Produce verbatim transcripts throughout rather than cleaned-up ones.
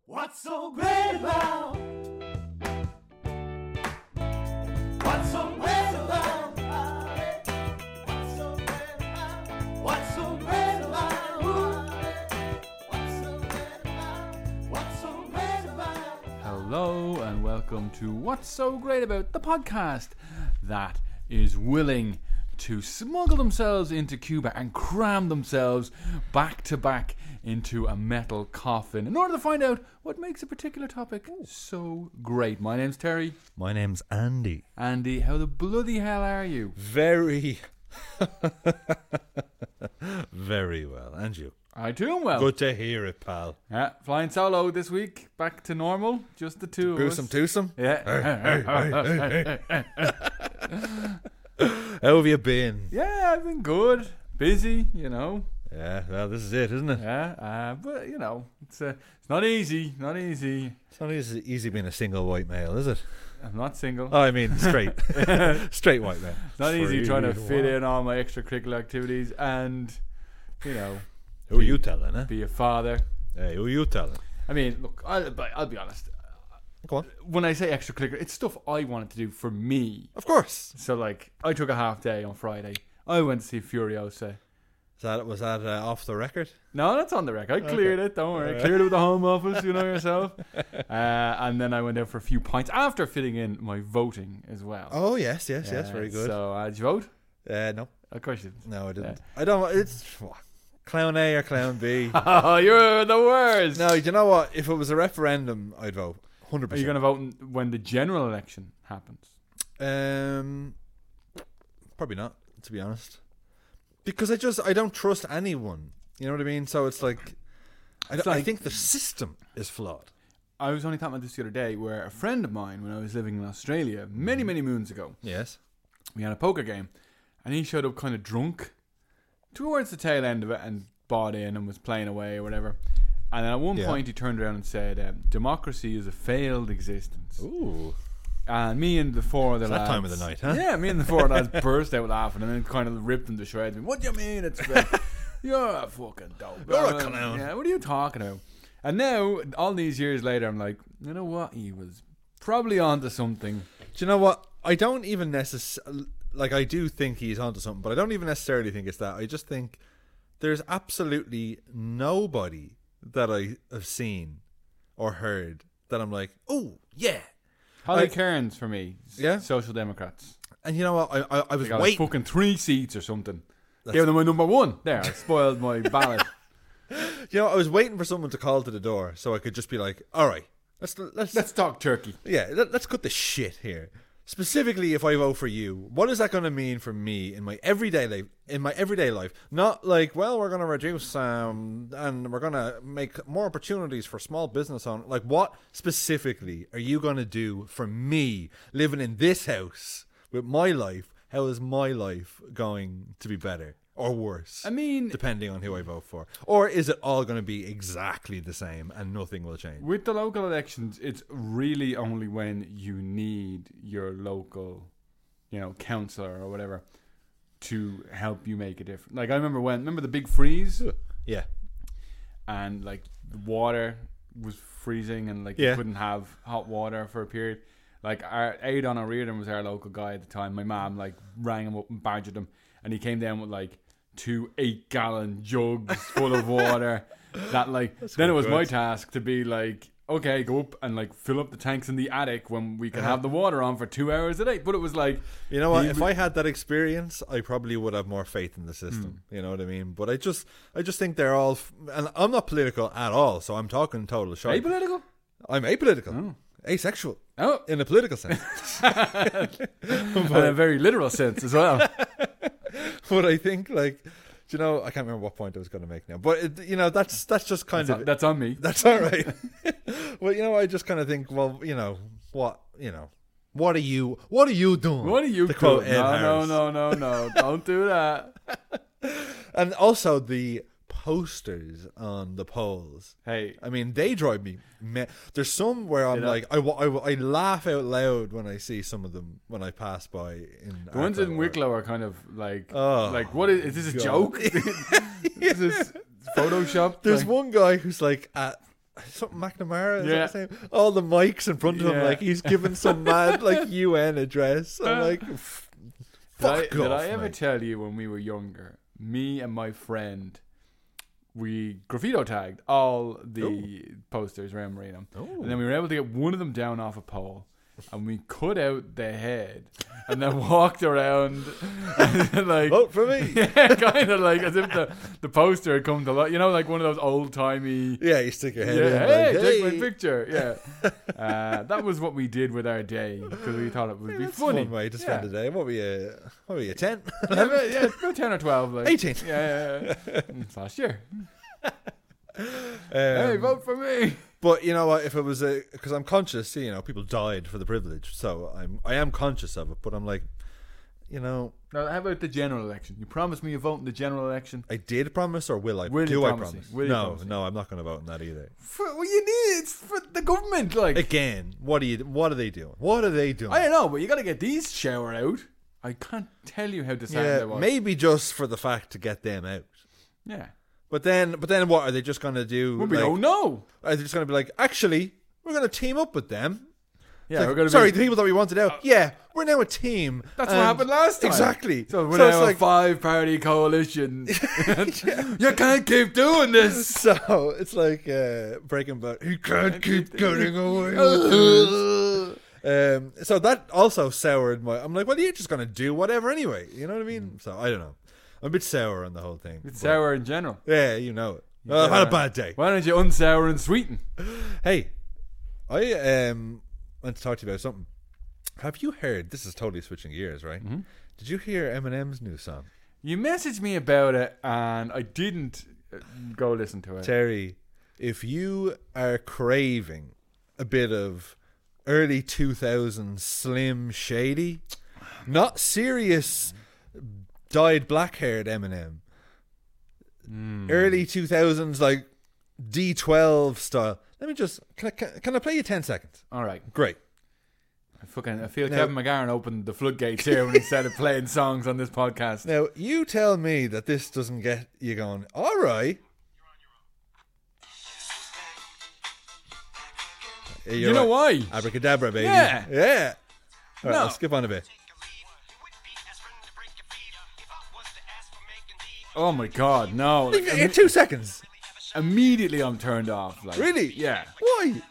What's so great about? What's so great about? What's so great about? What's so great about? What's so great about? What's so great about? Hello and welcome to What's So Great About, the podcast that is willing to smuggle themselves into Cuba and cram themselves back to back into a metal coffin in order to find out what makes a particular topic so great. My name's Terry. My name's Andy. Andy, how the bloody hell are you? Very, very well. And you? I doing well. Good to hear it, pal. Yeah, flying solo this week, back to normal, just the two of us. Gruesome twosome? Yeah. How have you been? Yeah, I've been good. Busy, you know. Yeah, well, this is it, isn't it? Yeah, uh, but you know, it's uh, it's not easy, not easy. It's not easy, easy being a single white male, is it? I'm not single. Oh, I mean, straight. Straight white male. It's not easy Free trying to fit one. in all my extracurricular activities and, you know, Who are you telling, eh? be a father. Hey, who are you telling? I mean, look, I'll, I'll be honest. Go on. When I say extracurricular, it's stuff I wanted to do for me. Of course. So, like, I took a half day on Friday. I went to see Furiosa. Is that, was that uh, off the record? No, that's on the record. I cleared Okay. it. Don't worry. I Alright. cleared it with the Home Office, you know yourself. Uh, and then I went out for a few pints after fitting in my voting as well. Oh, yes, yes, yes. Uh, Very good. So, uh, did you vote? Uh, no. Of course you did. No, I didn't. I don't. It's clown A or clown B. Oh, you're the worst. No, you know what? If it was a referendum, I'd vote. one hundred Are you percent. going to vote when the general election happens? Um, probably not, to be honest, because I just I don't trust anyone. You know what I mean? So it's like I, It's don't- I like- think the system is flawed. I was only talking about this the other day, where a friend of mine, when I was living in Australia many, many moons ago, Yes. we had a poker game, and he showed up kind of drunk towards the tail end of it and bought in and was playing away or whatever. And at one Yeah. point, he turned around and said, um, "Democracy is a failed existence." Ooh. And me and the four of the It's that lads, time of the night, huh? Yeah, me and the four of the lads burst out laughing, and then kind of ripped them to shreds. What do you mean it's fake? You're a fucking dope. You're a Uh, clown. Yeah, what are you talking about? And now, all these years later, I'm like, you know what? He was probably onto something. Do you know what? I don't even necessarily like. I do think he's onto something, but I don't even necessarily think it's that. I just think there's absolutely nobody that I have seen or heard that I'm like, oh yeah. Holly I- Cairns for me. Yeah? Social Democrats. And you know what? I I, I was They got like waiting. fucking three seats or something. That's- Gave them my number one. There, I spoiled my ballot. You know, I was waiting for someone to call to the door so I could just be like, all right, let's let's Let's talk turkey. yeah, let, let's cut the shit here. Specifically, if I vote for you, what is that going to mean for me in my everyday life? In my everyday life, not like, well, we're going to reduce um and we're going to make more opportunities for small business on. Like, what specifically are you going to do for me living in this house with my life? How is my life going to be better or worse? I mean, depending on who I vote for, or is it all going to be exactly the same and nothing will change? with the local elections, it's really only when you need your local, you know, councillor or whatever to help you make a difference. Like, I remember when, remember the big freeze? Yeah. And, like, the water was freezing and, like, Yeah. you couldn't have hot water for a period. Like, our Aidan O'Riordan was our local guy at the time. My mum, like, rang him up and badgered him. And he came down with, like, two eight-gallon jugs full of water. That, like, then quite it was my good. task to be like, okay, go up and, like, fill up the tanks in the attic when we can Uh-huh. have the water on for two hours a day. But it was like, You know what? He If w- I had that experience, I probably would have more faith in the system. Hmm. You know what I mean? But I just, I just think they're all, f- and I'm not political at all, so I'm talking total shit. apolitical? I'm apolitical, Oh. asexual Oh, in a political sense. in a very literal sense as well. But I think, like, do you know, I can't remember what point I was going to make now. But it, you know, that's that's just kind That's, of that's on me. That's all right. Well, you know, I just kind of think, well, you know, what, you know, what are you, what are you doing? What are you To quote doing? Ed No, no, Harris. no, no, no. Don't do that. And also the posters on the polls. Hey, I mean, they drive me. Ma- There's some where I'm You know- like, I, wa- I, wa- I laugh out loud when I see some of them when I pass by. In the ones in Arklow or- Wicklow are kind of like, Oh, like, what is, is this a God. joke? Is this Photoshop? There's Like, one guy who's like at something McNamara. Is Yeah. that his name? All the mics in front of him, Yeah. like he's giving some mad like U N address. I'm like, f- Did I, fuck did off, I ever mate. tell you when we were younger, me and my friend, we graffito tagged all the Ooh. posters around Marino. Ooh. And then we were able to get one of them down off a pole. And we cut out the head and then walked around and like Vote for me. yeah, kind of like as if the, the poster had come to life. You know, like one of those old timey. Yeah, you stick your head Yeah, in. hey, like, take my hey. picture. Yeah, uh, that was what we did with our day because we thought it would be That's funny. one way to spend yeah. the day. What were you? What were you? Ten? yeah, about, yeah, about ten or twelve. Like. Eighteen. Yeah, yeah, yeah. It's last year. Um, Hey, vote for me. But you know what? If it was a, because I'm conscious, you know, people died for the privilege, so I'm, I am conscious of it. But I'm like, you know, Now, how about the general election? You promised me you vote in the general election. I did promise, or will I? Will you do I promise promise? me? Will you no, promise me? no, I'm not going to vote in that either. For, well, you need it's for the government. Like Again, what are you? What are they doing? What are they doing? I don't know, but you got to get these shower out. I can't tell you how disheartened I yeah, was. maybe just for the fact to get them out. Yeah. But then, but then, what are they just going to do? We'll be, like, oh no. Are they just going to be like, actually, we're going to team up with them? Yeah, Like, we're gonna sorry, be, the people that we wanted out. yeah, we're now a team. That's what and- happened last time. Exactly. So we're So now it's a like- five-party coalition. You can't keep doing this. So it's like uh, Breaking Bad. He can't keep getting away Uh, with this. Um, so that also soured my. I'm like, well, you're just gonna do whatever anyway. You know what I mean? So I don't know. I'm a bit sour on the whole thing. It's but- sour in general. Yeah, you know it. Well, I've had a bad day. Why don't you unsour and sweeten? Hey, I um want to talk to you about something. Have you heard? This is totally switching gears, right? Mm-hmm. Did you hear Eminem's new song? You messaged me about it, and I didn't uh, go listen to it. Terry, if you are craving a bit of early two thousands Slim Shady, not serious dyed black haired Eminem, Mm. early two thousands like D twelve style. Let me just can I, can, can I play you ten seconds? All right. Great. I fucking I feel Now- Kevin McGarren opened the floodgates here when he started playing songs on this podcast. Now you tell me that this doesn't get you going. All right. Yeah, You you're know right. why? Abracadabra, baby. Yeah. Yeah. All right, No. I'll skip on a bit. Oh my god, no! Like, In imme- two seconds. immediately I'm turned off. Like, Really? Yeah. Why?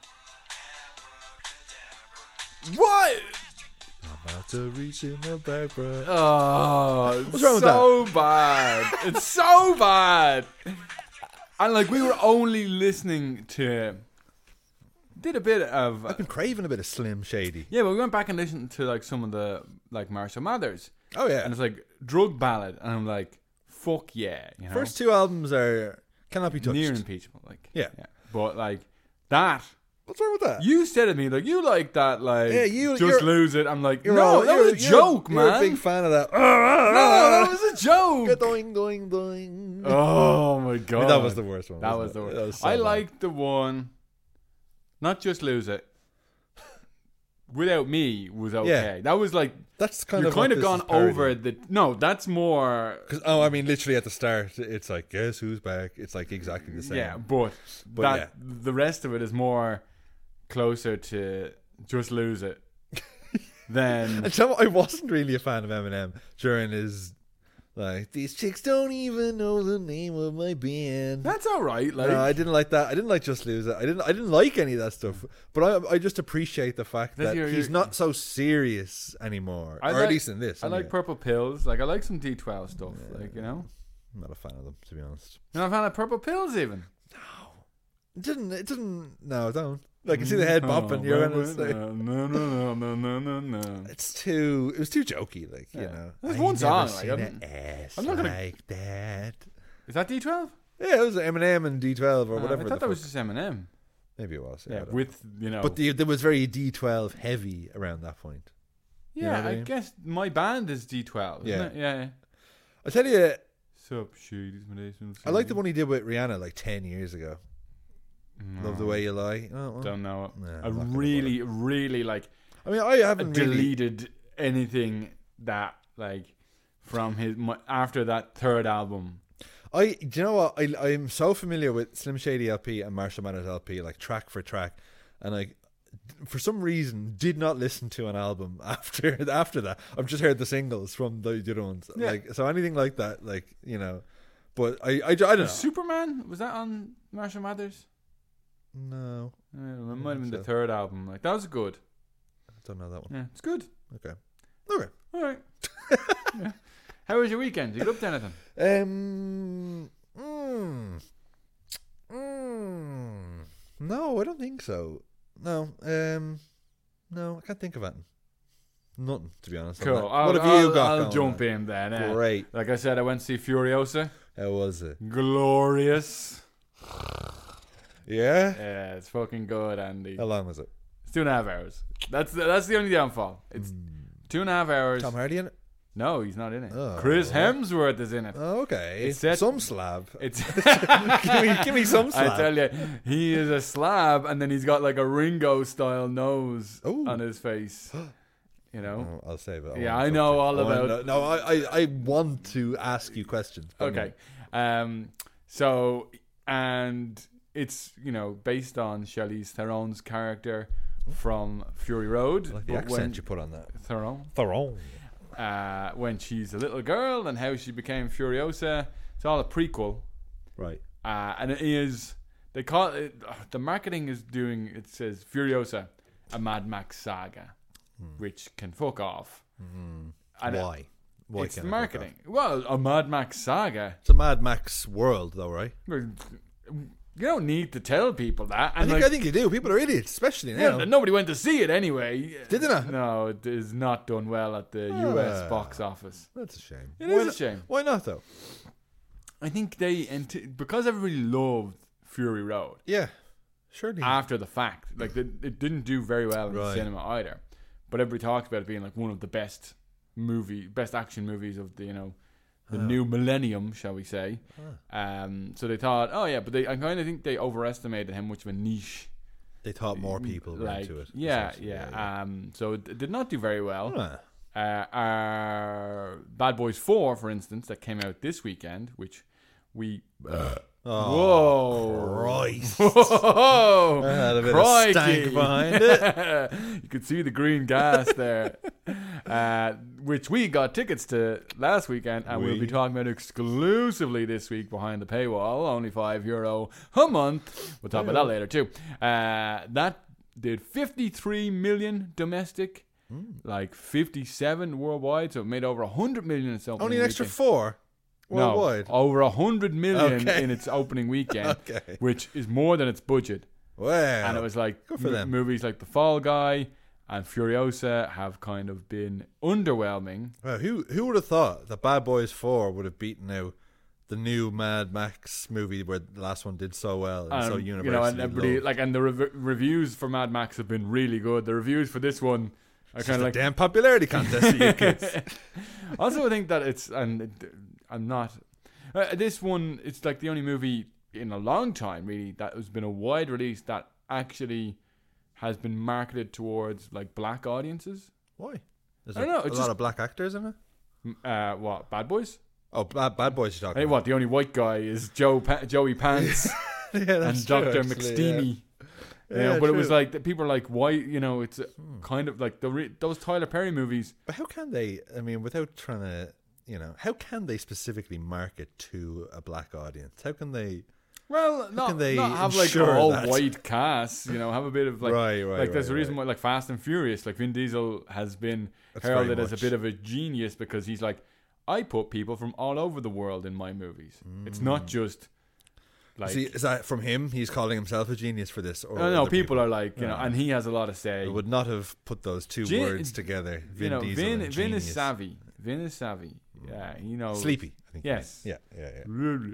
What? About to reach in the back, bro. Oh, it's What's wrong with so bad. It's so bad. And like we were only listening to, did a bit of, I've been craving a bit of Slim Shady. yeah, but we went back and listened to like some of the like Marshall Mathers, Oh yeah. and it's like drug ballad, and I'm like, fuck yeah, you know? First two albums are cannot be touched. near impeachable, like Yeah. But like that, What's wrong with that? you said to me like you like that, like Yeah, you- just you're- lose it. I'm like, You're no, all- that you're- was a you're- joke, you're man. a big fan of that. no, that was a joke. Doing, doing, doing. Oh my god, that was the worst one. That wasn't was the it? worst. That was so I bad. liked the one, not just lose it. Without me was okay. Yeah. That was like That's kind you're of kind what of this gone is parodying. over the. No, that's more. 'Cause- oh, I mean, literally at the start, it's like, guess who's back? It's like exactly the same. Yeah, but, But that yeah. the rest of it is more closer to just lose it than. And so I wasn't really a fan of Eminem during his like these chicks don't even know the name of my band. That's all right. Like no, I didn't like that. I didn't like Just Lose It. I didn't. I didn't like any of that stuff. But I, I just appreciate the fact That's that your- he's your- not so serious anymore, I or like- at least in this. I like anyway. Purple Pills. Like I like some D twelve stuff. Like you know, I'm not a fan of them, to be honest. and I've had Purple Pills even. It didn't. It didn't. No, don't. Like you see the head bopping. Oh, You're well, gonna well, say no, no, no, no, no, no, no. it's too. It was too jokey. Like you Yeah. know. There's I one never song, like, seen I'm- an ass I'm not gonna- like that. Is that D twelve? Yeah, it was Eminem and D twelve or Uh, whatever. I the thought that fuck. was just Eminem. Maybe it was. Yeah, I Yeah, don't with you know. know. But the, there was very D twelve heavy around that point. you know yeah, what I I mean? guess my band is D twelve. Yeah. Isn't it? Yeah. yeah. I tell you, Sup, shadies, Malaysians. I like the one he did with Rihanna like ten years ago. No, Love the way you lie. Oh, well. Don't know it. Nah, I I'm not gonna really, really like I mean, I haven't really. deleted anything that like from his my, after that third album. I do you know what I I'm so familiar with Slim Shady L P and Marshall Mathers L P, like track for track, and I for some reason did not listen to an album after after that. I've just heard the singles from the other ones. Yeah. Like so anything like that, like you know. But I I, I don't know. Superman, was that on Marshall Mathers? No, Uh, it might have been the so. third album. Like that was good. I don't know that one. Yeah, it's good. Okay, okay. All right. Yeah. How was your weekend? Did you get up to anything? Um. Mm, mm, no, I don't think so. No. Um. No, I can't think of anything. Nothing, to be honest. Cool. I'm not- I'll, what have I'll, you got? I'll going jump on? in then. eh? Great. Like I said, I went to see Furiosa. How was it? Glorious. Yeah. Yeah, it's fucking good, Andy. How long was it? It's two and a half hours. That's the, that's the only downfall. It's two and a half hours. Tom Hardy in it? No, he's not in it. Oh. Chris Hemsworth is in it. Oh, okay. It's set- some slab. It's give me, give me some slab. I tell you, he is a slab, and then he's got like a Ringo style nose Ooh. on his face. You know. Oh, I'll save it. Yeah, won't I touch know it. all I wanna about- know- No, I, I, I want to ask you questions. but Okay. Um. So, and it's you know based on Charlize Theron's character from Fury Road. I like the but accent when- you put on that. Theron. Theron. Uh, when she's a little girl and how she became Furiosa. It's all a prequel. Right. Uh, and it is, they call it, the marketing is doing, it says Furiosa, a Mad Max saga, which can fuck off. Mm. And it- Why? Why it's the can't it fuck marketing. off? Well, a Mad Max saga. It's a Mad Max world, though, right? You don't need to tell people that. I And think, like, I think you do. People are idiots, especially now. yeah, nobody went to see it anyway. Did they not? No, it is not done well at the U S Ah. box office. That's a shame. It Why is a not- shame. Why not, though? I think they, ant- because everybody loved Fury Road. Yeah. Surely. After the fact, like the, it didn't do very well in the Right. cinema either, but everybody talks about it being like one of the best movie, best action movies of the you know the Ah. new millennium, shall we say? Ah. Um, so they thought, oh yeah, but they I kind of think they overestimated how much of a niche, They thought more people were like into it. yeah, essentially. yeah. Um, so it, it did not do very well. Ah. Uh, our Bad Boys Four, for instance, that came out this weekend, which we Oh, whoa Christ. whoa I had a bit crikey. of stank behind it. You could see the green gas there, uh, which we got tickets to last weekend, and we? will We? be talking about exclusively this week behind the paywall. Only five euro a month. We'll talk about that later too. Uh, that did fifty-three million domestic, Hmm. like fifty-seven worldwide. So it made over a hundred million in its opening Only an extra weekend. four worldwide. No, over a hundred million Okay. in its opening weekend, Okay. which is more than its budget. Wow. And it was like Good for m- them. movies like The Fall Guy and Furiosa have kind of been underwhelming. Wow, who who would have thought that Bad Boys Four would have beaten out the new Mad Max movie where the last one did so well and so Um, universally you know, and everybody loved? like, and the rev- reviews for Mad Max have been really good. The reviews for this one are It's kind just of a like. damn popularity contest for you kids. Also, I think that it's, and it- I'm not. Uh, this one, it's like the only movie in a long time, really, that has been a wide release that actually has been marketed towards like black audiences. Why? There's I don't a, know, a it's lot just- of black actors in it. M- Uh, what Bad Boys? Oh, Bad, Bad Boys you're talking Hey, what? The only white guy is Joe pa- Joey Pants about. Yeah, and that's true, Doctor actually, McSteamy. Yeah. You know, Yeah, but it was true. like the people are like, why? You know, it's uh, Hmm. kind of like the re- those Tyler Perry movies. But how can they? I mean, without trying to, you know, how can they specifically market to a black audience? How can they? Well, not, can they not have like ensure all that? white cast. You know, have a bit of like, Right, right, like there's right, a reason right. why like Fast and Furious, like Vin Diesel has been That's very heralded as a much- bit of a genius because he's like, I put people from all over the world in my movies. It's not just like. Mm. See, is that from him? He's calling himself a genius for this, or no, no, other people, are like, you know, Yeah. and he has a lot of say. I would not have put those two Gen- words together. Vin you know, Diesel Vin, and Vin is genius. savvy. Vin is savvy. Yeah, you know. Sleepy. I think. Yes. Yeah, yeah, yeah.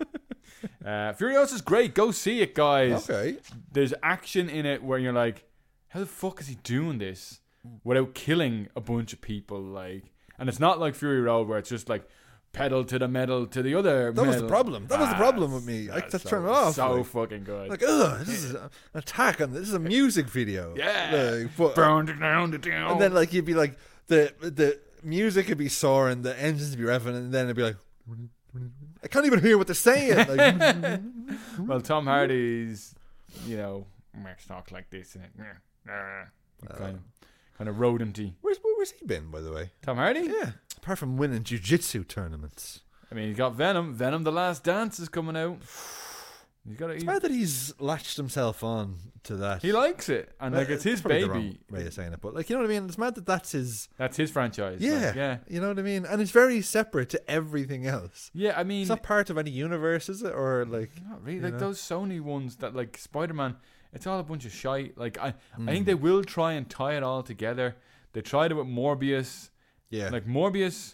uh, Furiosa's great. Go see it, guys. Okay. There's action in it where you're like, how the fuck is he doing this without killing a bunch of people? Like, and it's not like Fury Road where it's just like pedal to the metal to the other. That was the metal. problem. That was the Ah, problem with me. I that's just so, turned it off. So like, fucking good. like, ugh, this is an attack on this is a music video. Yeah. Like, but- Burn it down, it down. and then like you'd be like the the music would be soaring, the engines would be revving, and then it'd be like I can't even hear what they're saying. Like, Well, Tom Hardy's, you know, let's talk like this and kind of, kind of rodenty. where's where's he been, by the way? Tom Hardy? Yeah, apart from winning jiu-jitsu tournaments. I mean, he's got Venom. Venom: The Last Dance is coming out. He's got. It's He, bad that he's latched himself on to that. he likes it, and like Uh, it's his probably the baby. wrong way of saying it, but like, you know what I mean. It's mad that that's his. That's his franchise. Yeah, like, yeah, you know what I mean. And it's very separate to everything else. yeah. I mean, It's not part of any universe, is it? Or like, not really. you Like know? those Sony ones that like Spider-Man. It's all a bunch of shite. Like I, Mm. I think they will try and tie it all together. They tried it with Morbius. yeah, Like Morbius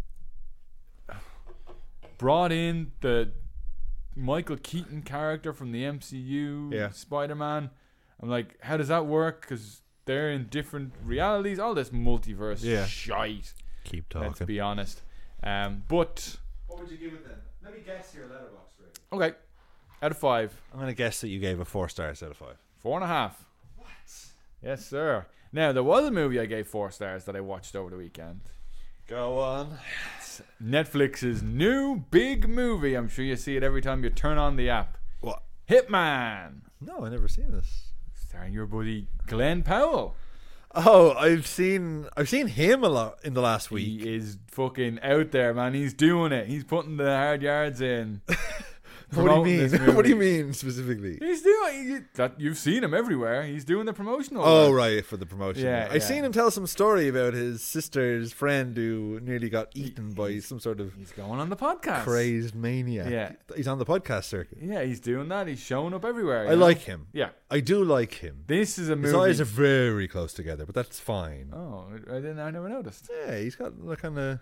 brought in the Michael Keaton character from the M C U, Yeah. Spider-Man. I'm like, how does that work? Because they're in different realities. All this multiverse Yeah. shite. keep Let's talking. be honest. Um, but What would you give it then? Let me guess your letterbox rating. okay, out of five, I'm gonna guess that you gave a four stars out of five. four and a half. What? Yes, sir. Now there was a movie I gave four stars that I watched over the weekend. Go on. Netflix's new big movie. I'm sure you see it every time you turn on the app. What? Hitman. No, I never seen this. Starring your buddy Glenn Powell. Oh, I've seen I've seen him a lot in the last week. He is fucking out there, man. He's doing it. He's putting the hard yards in. What do you promoting mean? this What do you movie. mean specifically? He's doing he, that. You've seen him everywhere. He's doing the promotional. Oh, work. right, for the promotion. Yeah, I yeah. seen him tell some story about his sister's friend who nearly got eaten by some sort of He's going on the podcast. crazed maniac. Yeah. He's on the podcast circuit. Yeah, he's doing that. He's showing up everywhere. I you know? like him. Yeah, I do like him. this is a His movie. eyes are very close together, but that's fine. oh, I didn't. I never noticed. Yeah, he's got the kind of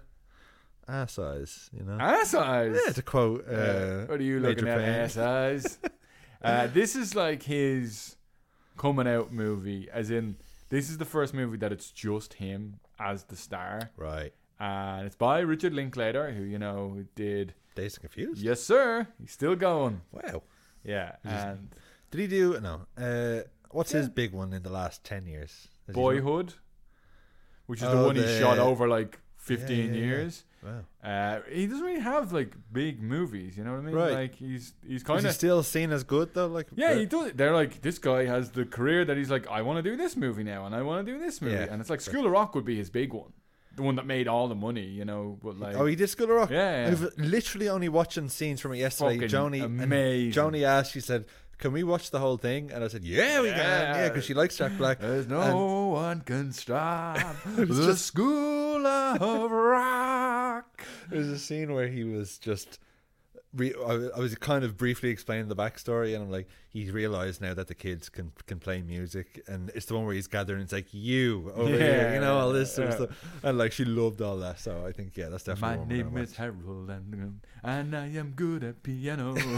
ass eyes, you know. Ass eyes. Yeah, to quote. Uh, Uh, what are you looking Major at, Payne. ass eyes? uh, this is like his coming out movie, as in this is the first movie that it's just him as the star, Right. and it's by Richard Linklater, who you know who did. Dazed and Confused? Yes, sir. He's still going. Wow. Yeah, and Did he do no? Uh, what's his big one in the last ten years? Has he done- Boyhood, which is the Oh, one he the- shot over like fifteen yeah, yeah. years. Wow. Uh, he doesn't really have like big movies, you know what I mean? Right. Like he's he's Is kind he of still seen as good though? Like yeah, uh, he does. They're like this guy has the career that he's like I want to do this movie now, and I want to do this movie, Yeah. and it's like School of Rock would be his big one, the one that made all the money, you know. But like Oh, he did School of Rock. Yeah, yeah. I've literally only watching scenes from it yesterday. Fucking Joni, amazing. and Joni asked. She said, "Can we watch the whole thing?" And I said, "Yeah, we can." Yeah, because she likes Jack Black. there's no And- one can stop the just- School of Rock. There's a scene where he was just. Re- I, I was kind of briefly explaining the backstory, and I'm like, he's realised now that the kids can can play music, and it's the one where he's gathering. It's like you over here, Yeah, you know, all this sort of yeah. stuff, and like she loved all that. So I think yeah, that's definitely. My one we're name gonna is watch. Harold, and, and I am good at piano. Do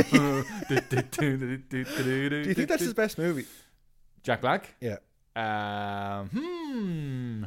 you think that's his best movie? Jack Black? Yeah. Um, hmm.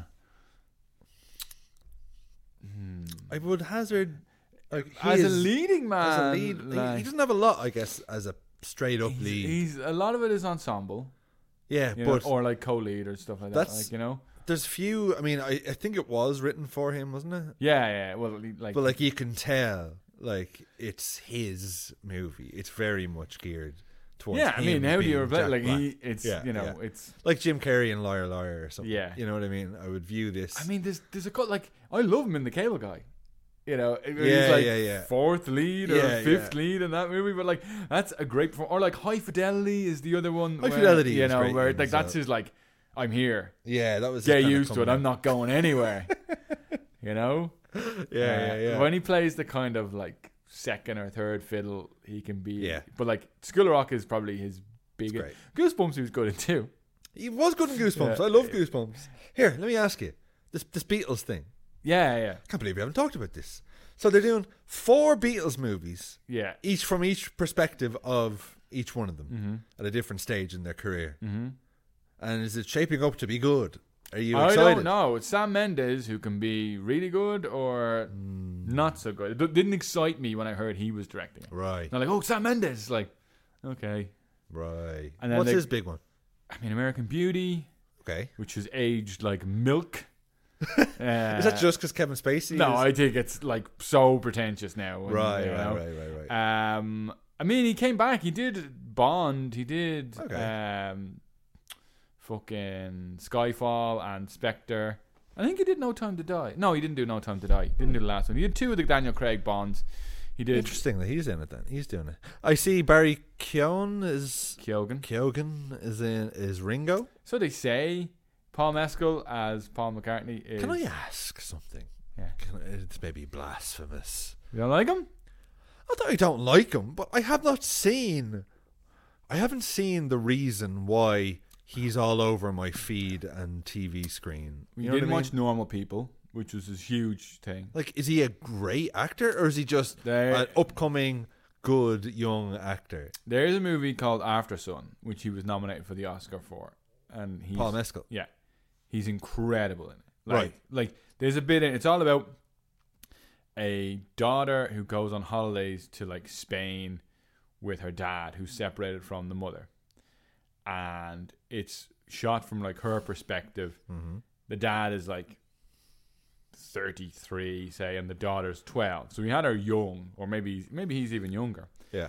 Hmm. I would hazard like he As a is- leading man, as a lead. he- like, he doesn't have a lot, I guess, as a straight up he's, lead. he's a lot of it is ensemble, yeah, you know, but or like co-lead or stuff like that. that's- Like you know, there's few. I mean, I, I think it was written for him, wasn't it? yeah, yeah. Well, like, But like you can tell, like it's his movie. It's very much geared towards. yeah. I mean, him how do you being replace? Jack Like Black. he, it's Yeah, you know, yeah. it's. like Jim Carrey in Liar Liar or something. Yeah. You know what I mean? I would view this. I mean, there's there's a cut like I love him in The Cable Guy. You know, Yeah, he's like yeah, yeah. fourth lead or Yeah, fifth yeah. lead in that movie, but like that's a great perform- or like High Fidelity is the other one. High where, Fidelity you is know, great where in like as that's well. his like I'm here, yeah, that was get his kinda used to it. coming I'm not going anywhere. You know, out. Yeah, Uh, yeah, yeah. When he plays the kind of like second or third fiddle, he can be. Yeah. But like School of Rock is probably his biggest. great. Goosebumps he was good in too. He was good in Goosebumps. Yeah. I love Goosebumps. Here, let me ask you this: this Beatles thing. Yeah, yeah, I can't believe we haven't talked about this. So they're doing four Beatles movies, yeah. each from each perspective of each one of them Mm-hmm. at a different stage in their career. Mm-hmm. And is it shaping up to be good? Are you I excited? don't know. It's Sam Mendes who can be really good or Hmm. not so good. It d- didn't excite me when I heard he was directing it. Right, I'm like, oh, Sam Mendes. Like, okay. right. And then What's they- his big one? I mean, American Beauty, Okay. which is aged like milk. Uh, Is that just because Kevin Spacey? No, is? I think it's like so pretentious now. and, Right, you right, know. right, right, right. Um, I mean, he came back. He did Bond. He did Okay. um, fucking Skyfall and Spectre. I think he did No Time to Die. No, he didn't do No Time to Die. He didn't do the last one. He did two of the Daniel Craig Bonds. He did Interesting that he's in it. Then he's doing it. I see Barry Keoghan is Keoghan. Keoghan is in is Ringo. So they say Paul Mescal as Paul McCartney is. Can I ask something? Yeah. Can I, it's maybe blasphemous. You don't like him? Not that I don't like him, but I have not seen. I haven't seen the reason why he's all over my feed and T V screen. You You know didn't what I watch mean? Normal People, which was this huge thing. Like, is he a great actor, or is he just There- an upcoming good young actor? There's a movie called After Sun, which he was nominated for the Oscar for, and he's Paul Mescal. yeah, he's incredible in it. Like, Right. like there's a bit in it's all about a daughter who goes on holidays to like Spain with her dad, who's separated from the mother, and it's shot from like her perspective. Mm-hmm. The dad is like thirty-three, say, and the daughter's twelve. So he had her young, or maybe maybe he's even younger. Yeah.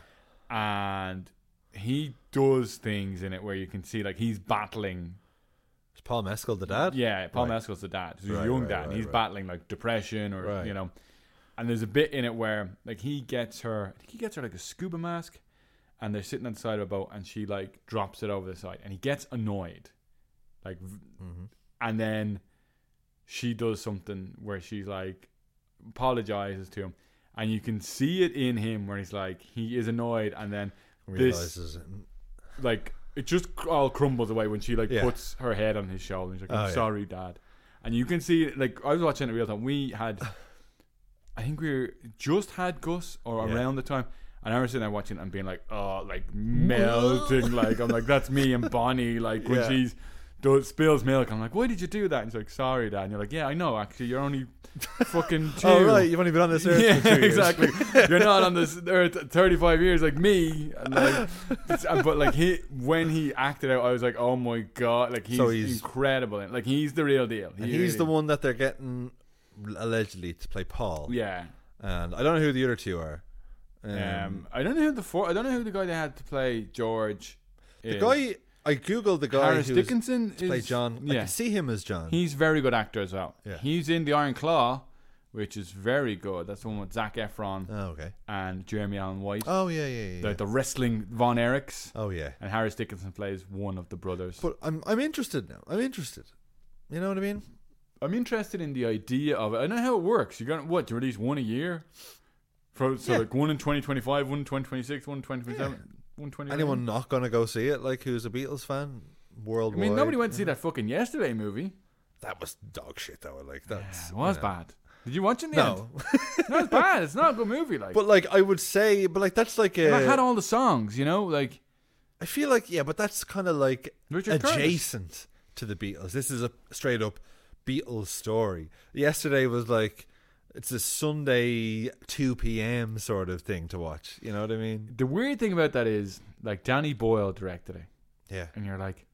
And he does things in it where you can see like he's battling. Is Paul Mescal the dad? Yeah, Paul Right. Mescal's the dad. He's a Right, young right, dad. right, and he's right. battling like depression or Right. you know. And there's a bit in it where like he gets her, I think he gets her like a scuba mask, and they're sitting on the side of a boat, and she like drops it over the side, and he gets annoyed, like, v- Mm-hmm. and then she does something where she's like apologizes to him, and you can see it in him where he's like he is annoyed, and then Realizes it. like it just cr- all crumbles away when she like Yeah. puts her head on his shoulder. And she's like, "I'm Oh, yeah. sorry, Dad," and you can see like I was watching it real time. We had, I think we were, just had Gus or Yeah. around the time, and I was sitting there watching it and being like, "Oh, like melting!" Like I'm like, "That's me and Bonnie." Like when Yeah. she's does spills milk, I'm like, "Why did you do that?" And she's like, "Sorry, Dad." And you're like, "Yeah, I know. Actually, you're only fucking two." Oh right, you've only been on this earth Yeah, for two years. exactly. You're not on this earth thirty-five years like me. And like, it's- uh, but like he, when he acted out, I was like, oh my god, like he's, So he's- incredible. And, like he's the real deal. And He he's really- the one that they're getting allegedly to play Paul. Yeah. And I don't know who the other two are. Um, Um, I don't know who the four. I don't know who the guy they had to play George. the is. guy I googled the guy Harris who was Dickinson to play is- John. I Yeah, can see him as John. he's a very good actor as well. Yeah. He's in the Iron Claw, which is very good. That's the one with Zac Efron oh okay. and Jeremy Allen White. Oh yeah, yeah, yeah. the, yeah. the wrestling Von Erichs. Oh yeah. And Harris Dickinson plays one of the brothers. But I'm I'm interested now. I'm interested. You know what I mean? I'm interested in the idea of it. I don't know how it works. You're gonna what? To release one a year? For, so Yeah. like one in twenty twenty-five, one in twenty twenty-six, one in twenty twenty-seven, one in twenty. Anyone not gonna go see it? Like who's a Beatles fan? I Worldwide. mean, nobody went to see that fucking Yesterday movie. That was dog shit though. Like that's It was you know. bad. Did you watch it in the No, end? No, it's bad. It's not a good movie. Like, but like I would say, but like that's like a. and I had all the songs. You know, like I feel like yeah, but that's kind of like Richard Curtis. adjacent to the Beatles. This is a straight up Beatles story. Yesterday was like it's a Sunday two p.m. sort of thing to watch. You know what I mean? The weird thing about that is, like, Danny Boyle directed it, Yeah. and you're like,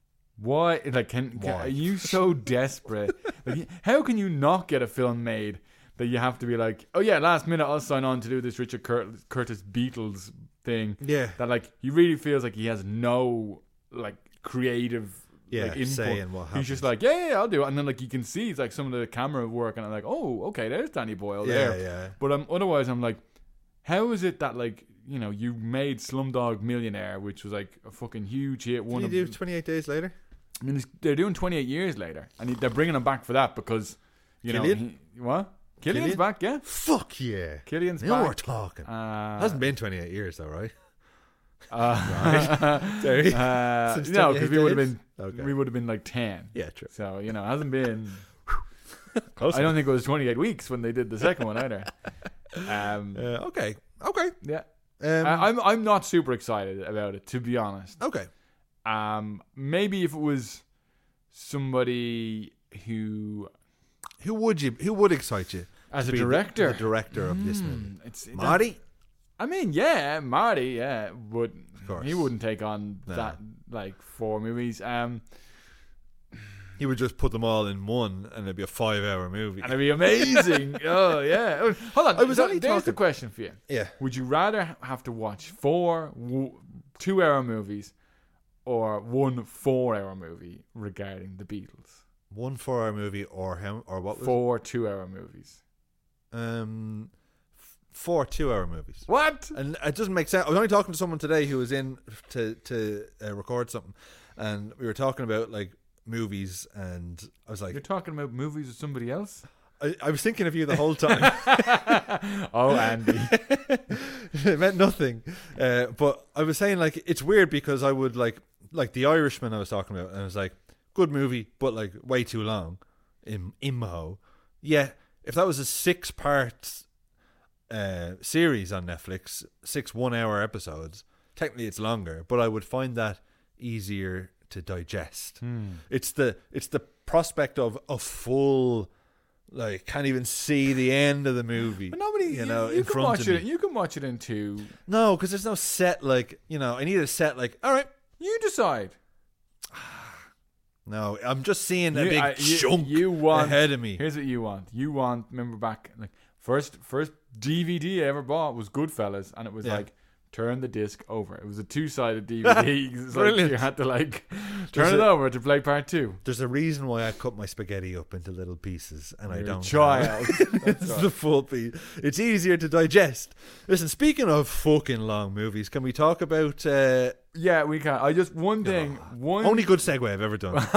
why? Like, can, can Why? are you so desperate? Like, how can you not get a film made that you have to be like, oh yeah, last minute I'll sign on to do this Richard Cur- Curtis Beatles thing? Yeah. That like he really feels like he has no like creative. Yeah, like, input. say in what He's just happens. like, yeah, yeah, yeah, I'll do it. And then like you can see it's like some of the camera work, and I'm like, oh, okay, there's Danny Boyle Yeah, there. yeah. But um, otherwise, I'm like, how is it that like you know you made Slumdog Millionaire, which was like a fucking huge hit? One Did you of do twenty-eight days later? I mean, it's- they're doing twenty-eight years later, and they're bringing him back for that because you Killian? know he, what Killian's Killian? back, yeah. Fuck yeah. Killian's Now we're back. talking. Uh, Hasn't been twenty-eight years though, right? Uh, Sorry. uh, Since no, because we twenty-eight would have days? been Okay. we would have been like ten. Yeah, true. So you know, it hasn't been. Close I don't think it was twenty-eight weeks when they did the second one either. Um, Uh, okay. Okay. yeah, Um, I, I'm I'm not super excited about it, to be honest. okay. Um, maybe if it was somebody who, Who would you? Who would excite you? as to a be the- director, the, director of this Hmm, movie. it's Marty. I mean, yeah, Marty, yeah, would course. he wouldn't take on No. that like four movies. Um, He would just put them all in one, and it'd be a five-hour movie. And it'd be amazing. Oh, yeah. Oh, hold on. I was Th- only There's the talking- question for you. Yeah. Would you rather have to watch four w- two-hour movies or one four-hour movie regarding the Beatles? One four-hour movie or him or what was Four two-hour movies. it? Um, f- four two-hour movies. What? And it doesn't make sense. I was only talking to someone today who was in to to uh, record something, and we were talking about like movies, and I was like, You're talking about movies with somebody else? I, I was thinking of you the whole time. Oh, Andy. It meant nothing, uh, but I was saying like it's weird because I would like like The Irishman I was talking about, and I was like, good movie, but like way too long. In Imho, yeah. If that was a six part uh, series on Netflix, six one hour episodes, technically it's longer, but I would find that easier to digest. Hmm. It's the it's the prospect of a full, like, can't even see the end of the movie. But nobody, you you, know, you in can front watch of it. me. You can watch it in two. No, because there's no set, like, you know, I need a set, like, all right, You decide. no, I'm just seeing a You- big uh, you- chunk you want- ahead of me. Here's what you want. You want. Remember back, like first first D V D I ever bought was Goodfellas, and it was Yeah. like turn the disc over. It was a two sided D V D. It's like Brilliant. you had to like There's turn it a- over to play part two. There's a reason why I cut my spaghetti up into little pieces, and I You're a don't. child. It's the full piece. It's easier to digest. Listen, speaking of fucking long movies, can we talk about uh, Yeah, we can. I just one thing. One only good segue I've ever done?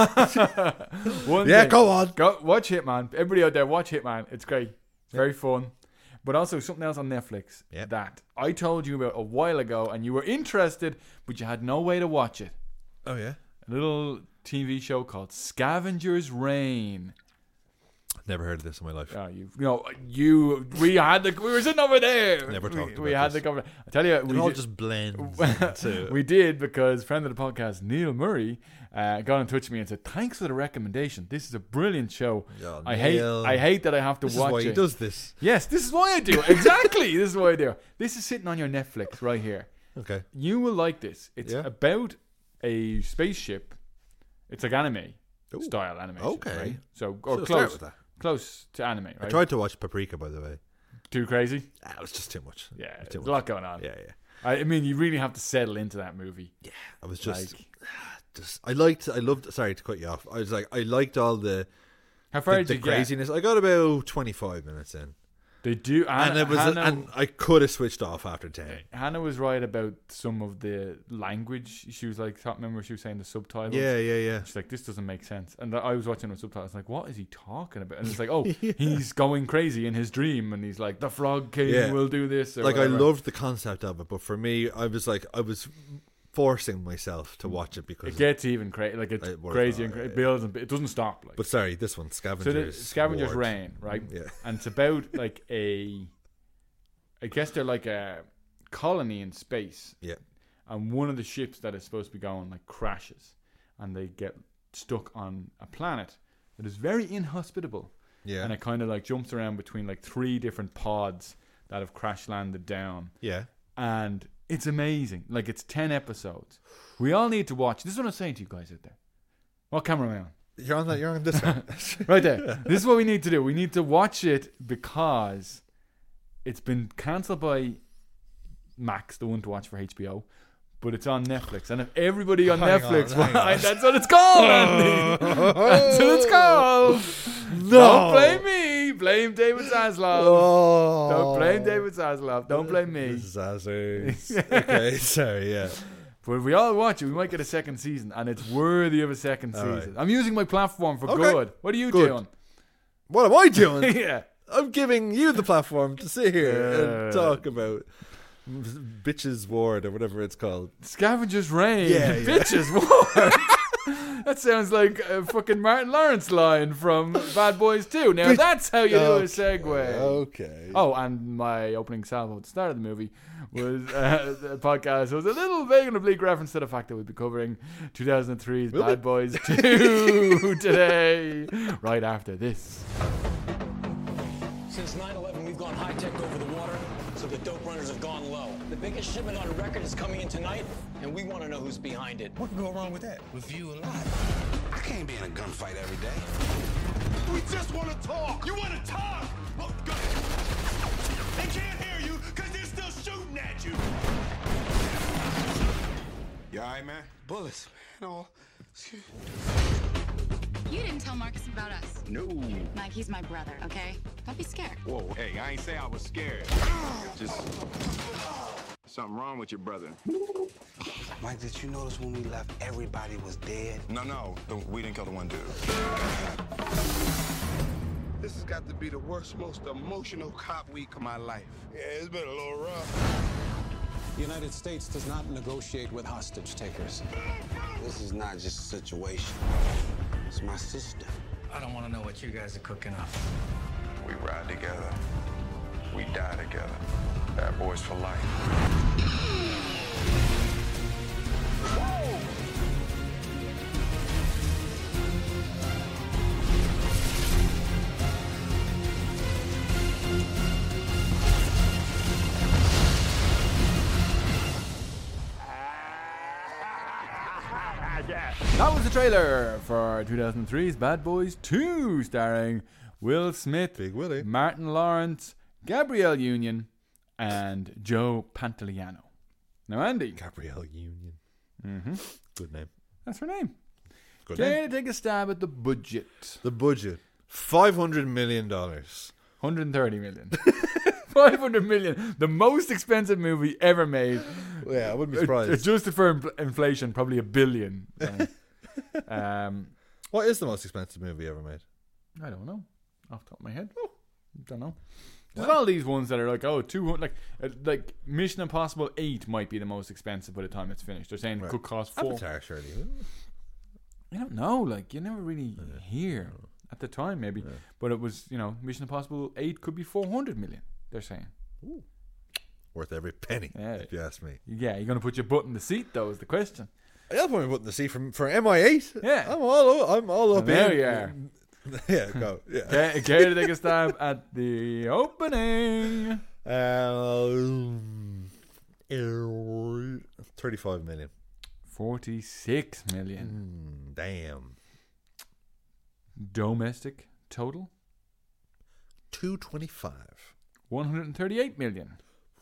one Yeah, thing. go on. Go watch Hitman. Everybody out there, watch Hitman. It's great. Very fun. But also something else on Netflix Yep. that I told you about a while ago, and you were interested, but you had no way to watch it. Oh yeah, A little T V show called Scavenger's Reign. never heard of this in my life. Oh, you, you know, you. We had the. We were sitting over there. Never we, talked We about had this. the cover. I tell you, It we all did, just blends into. we did because friend of the podcast Neil Murray uh, got in touch with me and said, "Thanks for the recommendation. This is a brilliant show. Oh, I hate. Neil. I hate that I have to This is watch why it." he does this. Yes, this is why I do. Exactly. This is why I do. This is sitting on your Netflix right here. Okay. You will like this. It's Yeah. about a spaceship. It's like anime Ooh. style animation. Okay. Right? So or So start close, with that. close to anime. Right? I tried to watch Paprika, by the way. Too crazy. Ah, it was just too much. Yeah, Too there's much. a lot going on. Yeah, yeah. I, I mean, you really have to settle into that movie. I was just, Like- just. I liked. I loved. Sorry to cut you off. I was like, I liked all the How far the, did the you craziness. I got about twenty-five minutes in, get? They do, and Hannah, it was, Hannah, and I could have switched off after ten. Hannah was right about some of the language. She was like, remember she was saying the subtitles. Yeah, yeah, yeah. She's like, this doesn't make sense. And I was watching the subtitles, like, what is he talking about? And it's like, oh, he's going crazy in his dream, and he's like, the Frog King Yeah. will do this. Or Like whatever. I loved the concept of it, but for me, I was like, I was forcing myself to watch it because. It gets even crazy, like it's It works crazy out, and cra- yeah, it builds and it doesn't stop. Like, But sorry, this one, so Scavengers. the Scavenger's Ward. Reign, right? Yeah. And it's about like a, I guess they're like a colony in space. Yeah. And one of the ships that is supposed to be going like crashes, and they get stuck on a planet that is very inhospitable. Yeah. And it kind of like jumps around between like three different pods that have crash landed down. Yeah. And it's amazing. Like it's ten episodes. We all need to watch. This is what I'm saying to you guys out there. What camera am I on? You're on that. You're on this one. Right there. This is what we need to do. We need to watch it because it's been cancelled by Max, the one to watch for H B O. But it's on Netflix, and if everybody on Hang Netflix, on, hang on. that's what it's called, Andy. That's what it's called. No. Don't blame me. Blame David Zaslav. Oh. Don't blame David Zaslav. Don't blame me. Zazzers. Okay, sorry, yeah. But if we all watch it, we might get a second season, and it's worthy of a second All right. season. I'm using my platform for Okay. good. What are you Good. doing? What am I doing? Yeah. I'm giving you the platform to sit here and Uh. talk about Bitches Ward or whatever it's called. Scavenger's Reign. Yeah, yeah. Bitches, what? That sounds like a fucking Martin Lawrence line from Bad Boys two. Now, Bit- that's how you do a Okay, segue. Okay. Oh, and my opening salvo at the start of the movie was uh, the podcast was a little vague and oblique reference to the fact that we'd be covering two thousand three's Will Bad we? Boys two today, right after this. Since nine eleven, we've gone high-tech over the water, so the dope runners have gone low. The biggest shipment on record is coming in tonight, and we want to know who's behind it. What could go wrong with that? With you alive. I can't be in a gunfight every day. We just want to talk. You want to talk? Well, go ahead. They can't hear you because they're still shooting at you. You all right, man? Bullets, man. Oh, excuse You didn't tell Marcus about us. No. Mike, he's my brother, okay? Don't be scared. Whoa, hey, I ain't say I was scared. Just something wrong with your brother. Mike, did you notice when we left, everybody was dead? No, no, we didn't kill the one dude. This has got to be the worst, most emotional cop week of my life. Yeah, it's been a little rough. The United States does not negotiate with hostage takers. This is not just a situation. It's my sister. I don't want to know what you guys are cooking up. We ride together. We die together. Bad boys for life. That was the trailer for two thousand three's Bad Boys two, starring Will Smith, Big Willie. Martin Lawrence, Gabrielle Union, and Joe Pantoliano. Now, Andy, Gabrielle Union. mm-hmm. Good name. that's her name. Good Care name. to take a stab at the budget? The budget. five hundred million dollars. one hundred thirty million. five hundred million. The most expensive movie ever made. Yeah, I wouldn't be Uh, surprised. Adjusted for infl- inflation, probably a billion. um, What is the most expensive movie ever made? I don't know. Off the top of my head. Don't know. There's all these ones that are like, oh, two hundred, like, uh, like Mission Impossible eight might be the most expensive by the time it's finished. They're saying Right. it could cost four. Avatar, surely. I don't know. Like, you never really hear at the time, maybe. But it was, you know, Mission Impossible eight could be four hundred million, they're saying. Worth every penny, Yeah. if you ask me. Yeah, you're going to put your butt in the seat, though, is the question. I'll put my foot in the seat for, for M I eight. Yeah. I'm all, o- I'm all up There in. you are. Yeah, go. Yeah. Care, care to take a stab at the opening? Um, thirty-five million. forty-six million. Mm, damn. Domestic total? two twenty-five. one hundred thirty-eight million.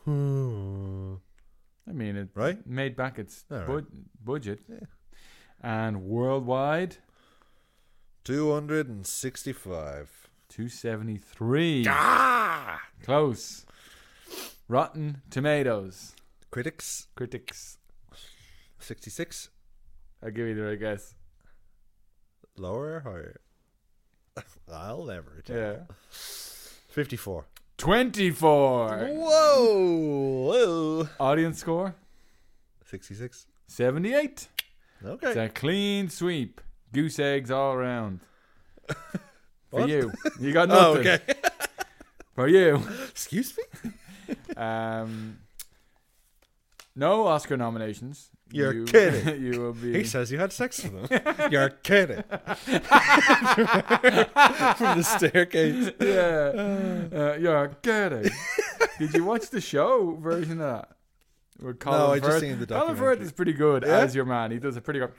I mean, it Right? made back its All right. bud- budget. And worldwide, two hundred sixty-five. two seventy-three. Ah! Close. Rotten Tomatoes. Critics, Critics. sixty-six. I'll give you the right guess. Lower or higher? I'll never tell. Yeah. fifty-four. twenty-four. Whoa! Whoa! Audience score, sixty-six. seventy-eight. Okay. It's a clean sweep. Goose eggs all around. For What? you. You got Oh, nothing. okay. For you. Excuse me? Um, no Oscar nominations. You're you, kidding. You will be. He says you had sex with him. You're kidding. From the staircase. Yeah. Uh, you're kidding. Did you watch the show version of that? With Colin No, I just Firth? seen the Colin Firth documentary. is pretty good Yeah? as your man. He does a pretty good.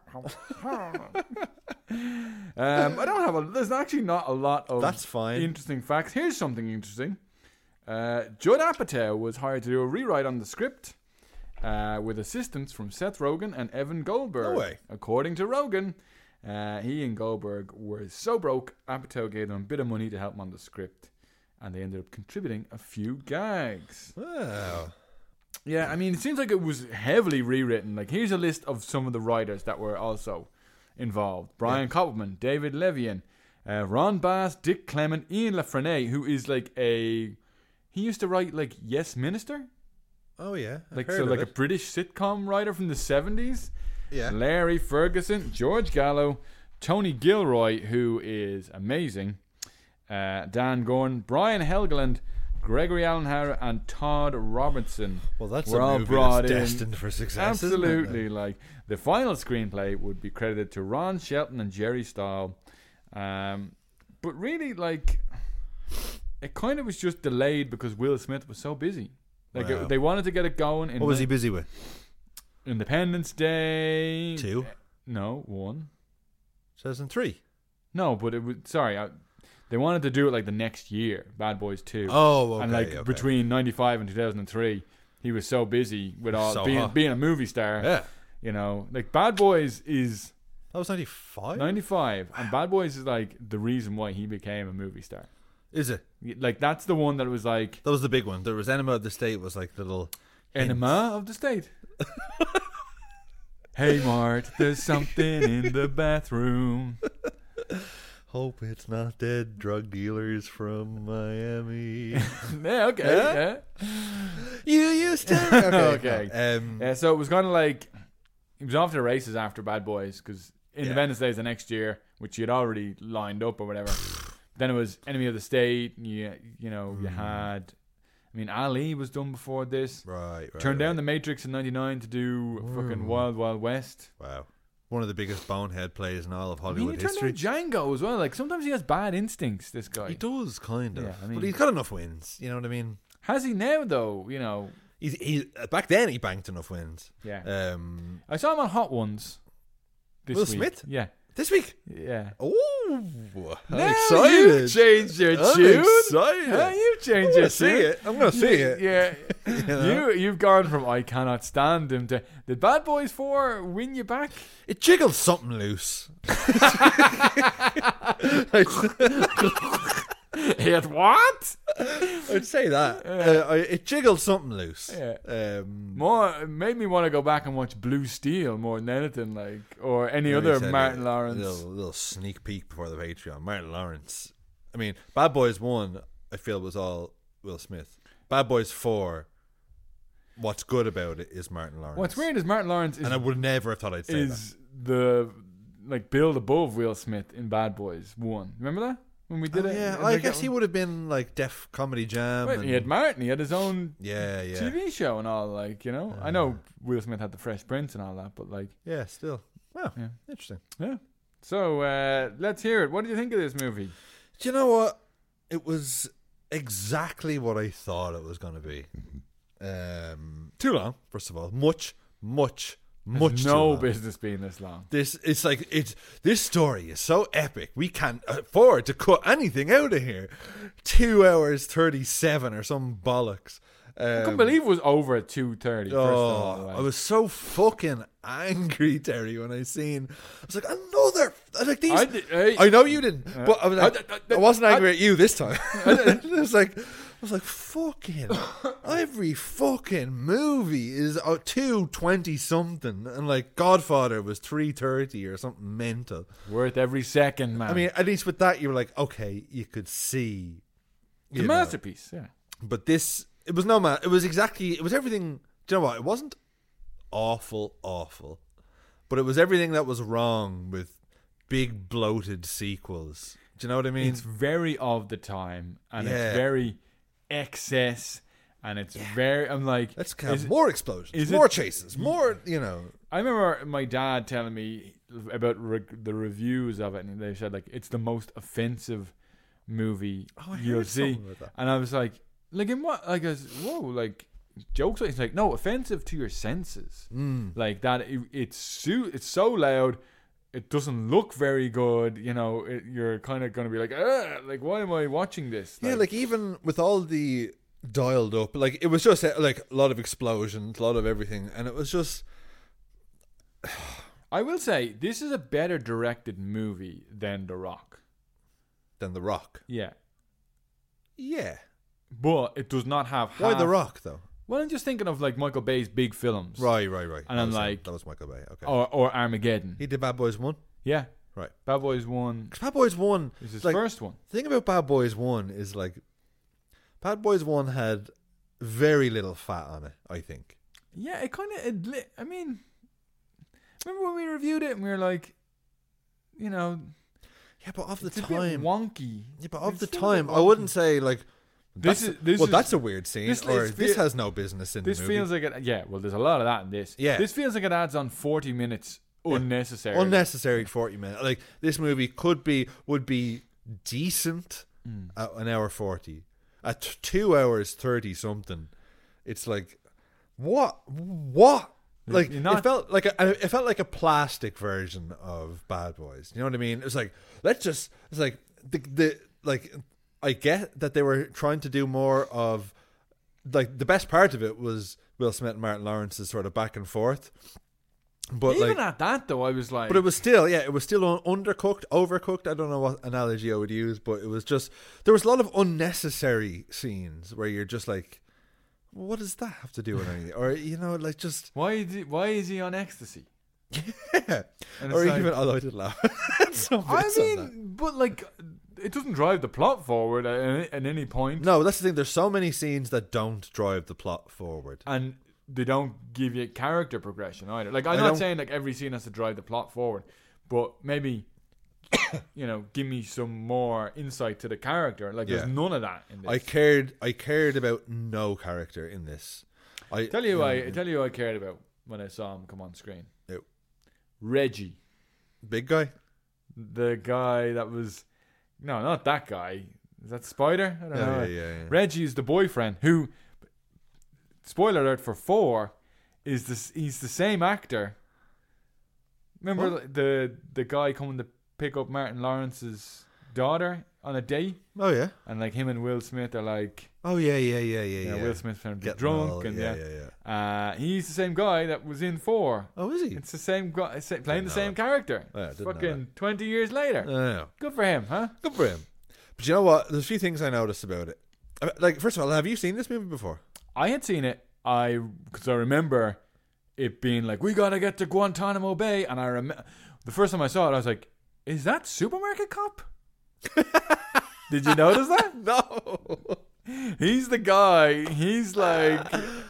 um, I don't have a. There's actually not a lot of. That's fine. Interesting facts. Here's something interesting. Uh, Judd Apatow was hired to do a rewrite on the script. Uh, with assistance from Seth Rogen and Evan Goldberg. No way. According to Rogen, uh, he and Goldberg were so broke, Apatow gave them a bit of money to help him on the script, and they ended up contributing a few gags. Wow. Yeah, I mean, it seems like it was heavily rewritten. Like, here's a list of some of the writers that were also involved. Brian Koppelman, David Levian, uh, Ron Bass, Dick Clement, Ian LaFrennay, who is like a... He used to write, like, Yes Minister? Oh, yeah. I've Like heard so, of like it. a British sitcom writer from the seventies. Yeah. Larry Ferguson, George Gallo, Tony Gilroy, who is amazing, uh, Dan Gorn, Brian Helgeland, Gregory Allen Hara, and Todd Robertson. Well, that's were a all movie brought that's in. destined for success. isn't it? Absolutely, like the final screenplay would be credited to Ron Shelton and Jerry Stahl, um, but really, like, it kind of was just delayed because Will Smith was so busy. Like Wow. it, they wanted to get it going. In What was the- he busy with? Independence Day. Two. No, one. two thousand three. No, but it was sorry. I, they wanted to do it like the next year, Bad Boys Two. Oh, okay. And like okay. between ninety-five and two thousand three, he was so busy with all So being hot. being a movie star. Yeah. You know, like Bad Boys is That was ninety-five? ninety-five, and Bad Boys is like the reason why he became a movie star. Is it? Like that's the one that was like That was the big one. There was Enema of the State was like the little Enema of the State. Hey Mart, there's something in the bathroom. Hope it's not dead drug dealers from Miami. Yeah, okay. Yeah? Yeah. You used to. Okay. Okay. Um, Yeah, so it was kind of like he was off to the races after Bad Boys because Independence Yeah. Day is the next year, which he had already lined up or whatever. Then it was Enemy of the State. And you, you know, you had. I mean, Ali was done before this. right, right. Turned down right. The Matrix in ninety-nine to do fucking Wild Wild West. Wow. One of the biggest bonehead plays in all of I mean, Hollywood he turned history. down Django as well. Like sometimes he has bad instincts. This guy He does, kind of. Yeah, I mean- but he's got enough wins. You know what I mean? has he now though? You know, He's, he, back then, he banked enough wins. yeah. Um, I saw him on Hot Ones. This Will week. Smith? Yeah, this week. yeah. Oh, I'm Now excited. you've changed your I'm tune. excited. Huh, you've changed I'm your gonna see tune. it. I'm gonna see it. Yeah, You know? you you've gone from I cannot stand him to did Bad Boys Four win you back? It jiggled something loose. It what? I'd say that. Uh, I, it jiggled something loose. Yeah. Um, More it made me want to go back and watch Blue Steel more than anything, like or any Like other you said, Martin a Lawrence. Little, little sneak peek before the Patreon. Martin Lawrence. I mean, Bad Boys one, I feel was all Will Smith. Bad Boys four, what's good about it is Martin Lawrence. What's weird is Martin Lawrence is and I would never have thought I'd say is the like build above Will Smith in Bad Boys One. Remember that when we that. did Oh, it? yeah, in I the- guess he would have been like Def Comedy Jam. Wait, and, he had Martin. He had his own yeah, yeah. T V show and all. Like you know, I know Will Smith had the Fresh Prince and all that, but like Yeah, still. Wow, Yeah. interesting. yeah. So uh, let's hear it. What do you think of this movie? Do you know what? It was exactly what I thought it was going to be. Um, too long, first of all. Much, much, There's much too no long. business being this long. This it's like it's this story is so epic. We can't afford to cut anything out of here. Two hours thirty seven or some bollocks. Um, I couldn't believe it was over at two thirty. Oh, I was so fucking angry, Terry, when I seen. I was like, another. I was like these. I I, did- hey. know you didn't, but I was like, I- I, I- wasn't I- angry at you this time. it was like, I was like, fucking. Every fucking movie is uh, two twenty something, and like Godfather was three thirty or something mental. Worth every second, man. I mean, at least with that, you were like, okay, you could see. it's a you know. masterpiece. Yeah. But this, it was no man. It was exactly. It was everything. Do you know what? It wasn't awful, awful, but it was everything that was wrong with big bloated sequels. Do you know what I mean? It's very of the time, and Yeah. it's very excess, and it's very. I'm like, Let's have is it- more explosions, is more it- chases, more. You know. I remember my dad telling me about re- the reviews of it, and they said like it's the most offensive movie Oh, I you'll heard see. something about that. And I was like, like in what? Like, I was, whoa, like jokes. It's like no, offensive to your senses. Mm. Like that. It, it's so it's so loud. It doesn't look very good. You know, it, you're kind of going to be like, ah, like why am I watching this? Yeah, like even with all the dialed up, like it was just uh, like a lot of explosions, a lot of everything, and it was just. I will say this is a better directed movie than The Rock. Than The Rock. Yeah, Yeah. but it does not have. Why half- The Rock though? Well, I'm just thinking of like Michael Bay's big films, Right, right, right. And That I'm was him. like- that was Michael Bay. Okay. or or Armageddon. He did Bad Boys one. Yeah, Right. Bad Boys One 'Cause Bad Boys one is his like, first one. The thing about Bad Boys one is like Bad Boys one had very little fat on it, I think. Yeah, it kind of. I mean, remember when we reviewed it and we were like, you know, Yeah, but of the it's a bit time wonky. Yeah, but of It's the still a bit time I wouldn't wonky. say like This that's- is- this well is- that's a weird scene this or is this feel- has no business in This the movie. feels like it. Yeah, well, there's a lot of that in this. Yeah. This feels like it adds on forty minutes unnecessary. unnecessary forty minutes. Like this movie could be would be decent Mm. at an hour forty. At t- two hours thirty something, it's like what what like You're not- it felt like a, it felt like a plastic version of Bad Boys. You know what I mean? It was like let's just it's like the the like I get that they were trying to do more of like the best part of it was Will Smith and Martin Lawrence's sort of back and forth. But Even like, at that though, I was like, but it was still, yeah, it was still un- undercooked, overcooked. I don't know what analogy I would use, but it was just there was a lot of unnecessary scenes where you're just like, well, what does that have to do with anything? Or you know, like just why is he, why is he on ecstasy? yeah, And or it's even like- although I did laugh. at some I bits on that. mean, but like, it doesn't drive the plot forward at, any- at any point. No, that's the thing. There's so many scenes that don't drive the plot forward. And they don't give you character progression either. Like, I'm I not don't- saying like every scene has to drive the plot forward, but maybe, you know, give me some more insight to the character. Like, Yeah. there's none of that in this. I cared. I cared about no character in this. I tell you, who I um, tell you, who I cared about when I saw him come on screen. Who? Reggie, big guy. the guy that was, no, not that guy. Is that Spider? I don't Yeah, know. yeah, yeah, yeah. Reggie's the boyfriend who, spoiler alert for four, is this? He's the same actor. Remember What? the the guy coming to pick up Martin Lawrence's daughter on a date, Oh yeah. and like him and Will Smith are like, Oh yeah, yeah, yeah, yeah, you know, yeah. Will Smith found Getting drunk, all- and yeah, yeah, yeah, yeah. Uh, he's the same guy that was in four. Oh, is he? It's the same guy sa- playing the know same that. character. Yeah, I didn't know Fucking twenty years later. I know. Good for him, huh? Good for him. But you know what? There's a few things I noticed about it. Uh, Like, first of all, have you seen this movie before? I had seen it. I because I remember it being like, we gotta get to Guantanamo Bay, and I remember the first time I saw it, I was like, is that Supermarket Cop? Did you notice that? No. He's the guy. He's like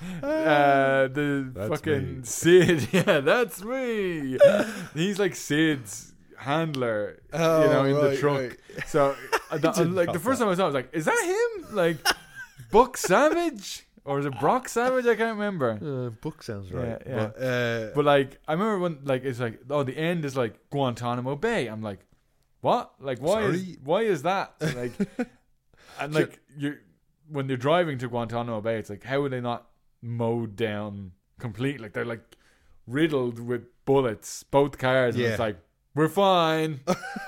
uh, the That's fucking me. Sid. Yeah, that's me. He's like Sid's handler, Oh, you know, in the right, truck. right. So, I, th- didn't like the cop first that. time I saw it, I was like, is that him? Like Buck Savage? Or is it Brock Savage? I can't remember. Uh, book sounds right. Yeah, yeah. But, uh, But like, I remember when like it's like, oh, the end is like Guantanamo Bay. I'm like, what? Like, why is Sorry? why is that? Like, and like you when they're driving to Guantanamo Bay, it's like, how would they not mowed down complete? Like they're like riddled with bullets, both cars, and Yeah. it's like, we're fine.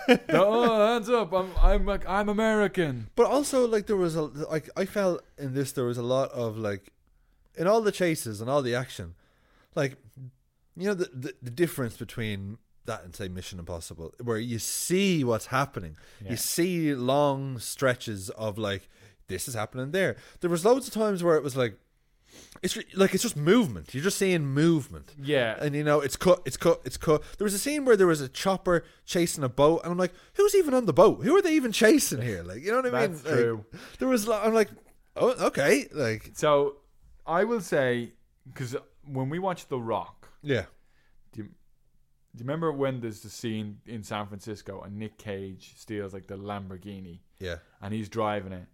Oh, hands up! I'm I'm like I'm American. But also, like, there was a like I felt in this there was a lot of like in all the chases and all the action, like you know the the, the difference between that and say Mission Impossible, where you see what's happening, Yeah. you see long stretches of like this is happening there. There was loads of times where it was like it's re- like it's just movement. You're just seeing movement. Yeah. And you know, it's cut, it's cut, it's cut. There was a scene where there was a chopper chasing a boat, and I'm like, who's even on the boat? Who are they even chasing here? Like, you know what I mean? That's Like, true. there was, lo- I'm like, oh, okay, like, So I will say, because when we watched The Rock, yeah, do you, do you remember when there's the scene in San Francisco and Nick Cage steals like the Lamborghini yeah, and he's driving it,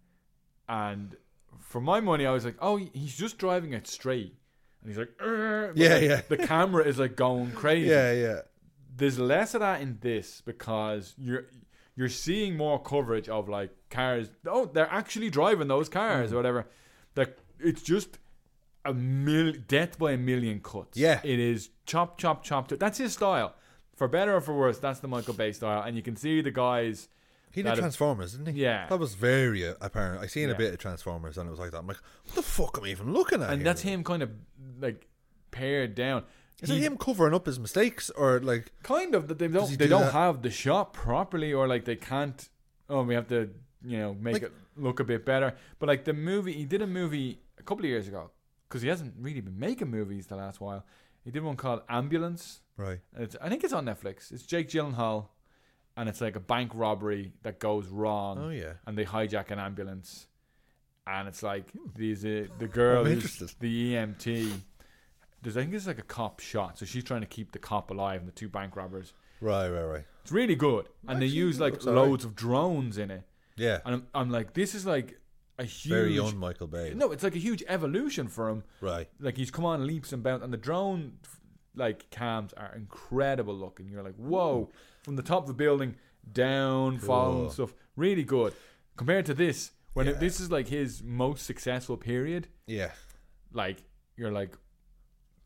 and for my money I was like, oh, he's just driving it straight, and he's like, "Arr," but, Yeah, like, yeah. the camera is like going crazy. yeah, yeah. There's less of that in this because you're you're seeing more coverage of like cars. Oh, they're actually driving those cars Mm. or whatever. That it's just a mil death by a million cuts. Yeah. it is chop, chop, chop. That's his style. For better or for worse, that's the Michael Bay style, and you can see the guys. He that did have- Transformers, didn't he? Yeah. that was very uh, apparent. I seen Yeah. a bit of Transformers, and it was like that. I'm like, what the fuck am I even looking at? and here? that's him kind of like pared down. Is He- it him covering up his mistakes, or like, Kind of that they Does don't he they do don't that? have the shot properly, or like they can't. Oh, we have to you know make Like- it look a bit better. But like the movie, he did a movie a couple of years ago because he hasn't really been making movies the last while. He did one called Ambulance. right? And It's, I think it's on Netflix. It's Jake Gyllenhaal, and it's like a bank robbery that goes wrong. Oh, yeah. And they hijack an ambulance, and it's like these uh, the girl I'm who's interested. the E M T. There's I think it's like a cop shot, so she's trying to keep the cop alive and the two bank robbers. Right, right, right. It's really good, and they Actually, use it like looks alright. loads of drones in it. Yeah, And I'm, I'm like, this is like a huge. very young Michael Bay. No, it's like a huge evolution for him. Right. Like he's come on leaps and bounds, and the drone like cams are incredible looking. You're like, whoa, from the top of the building down, falling Cool. stuff, really good. Compared to this, when it, Yeah. this is like his most successful period, Yeah, like you're like,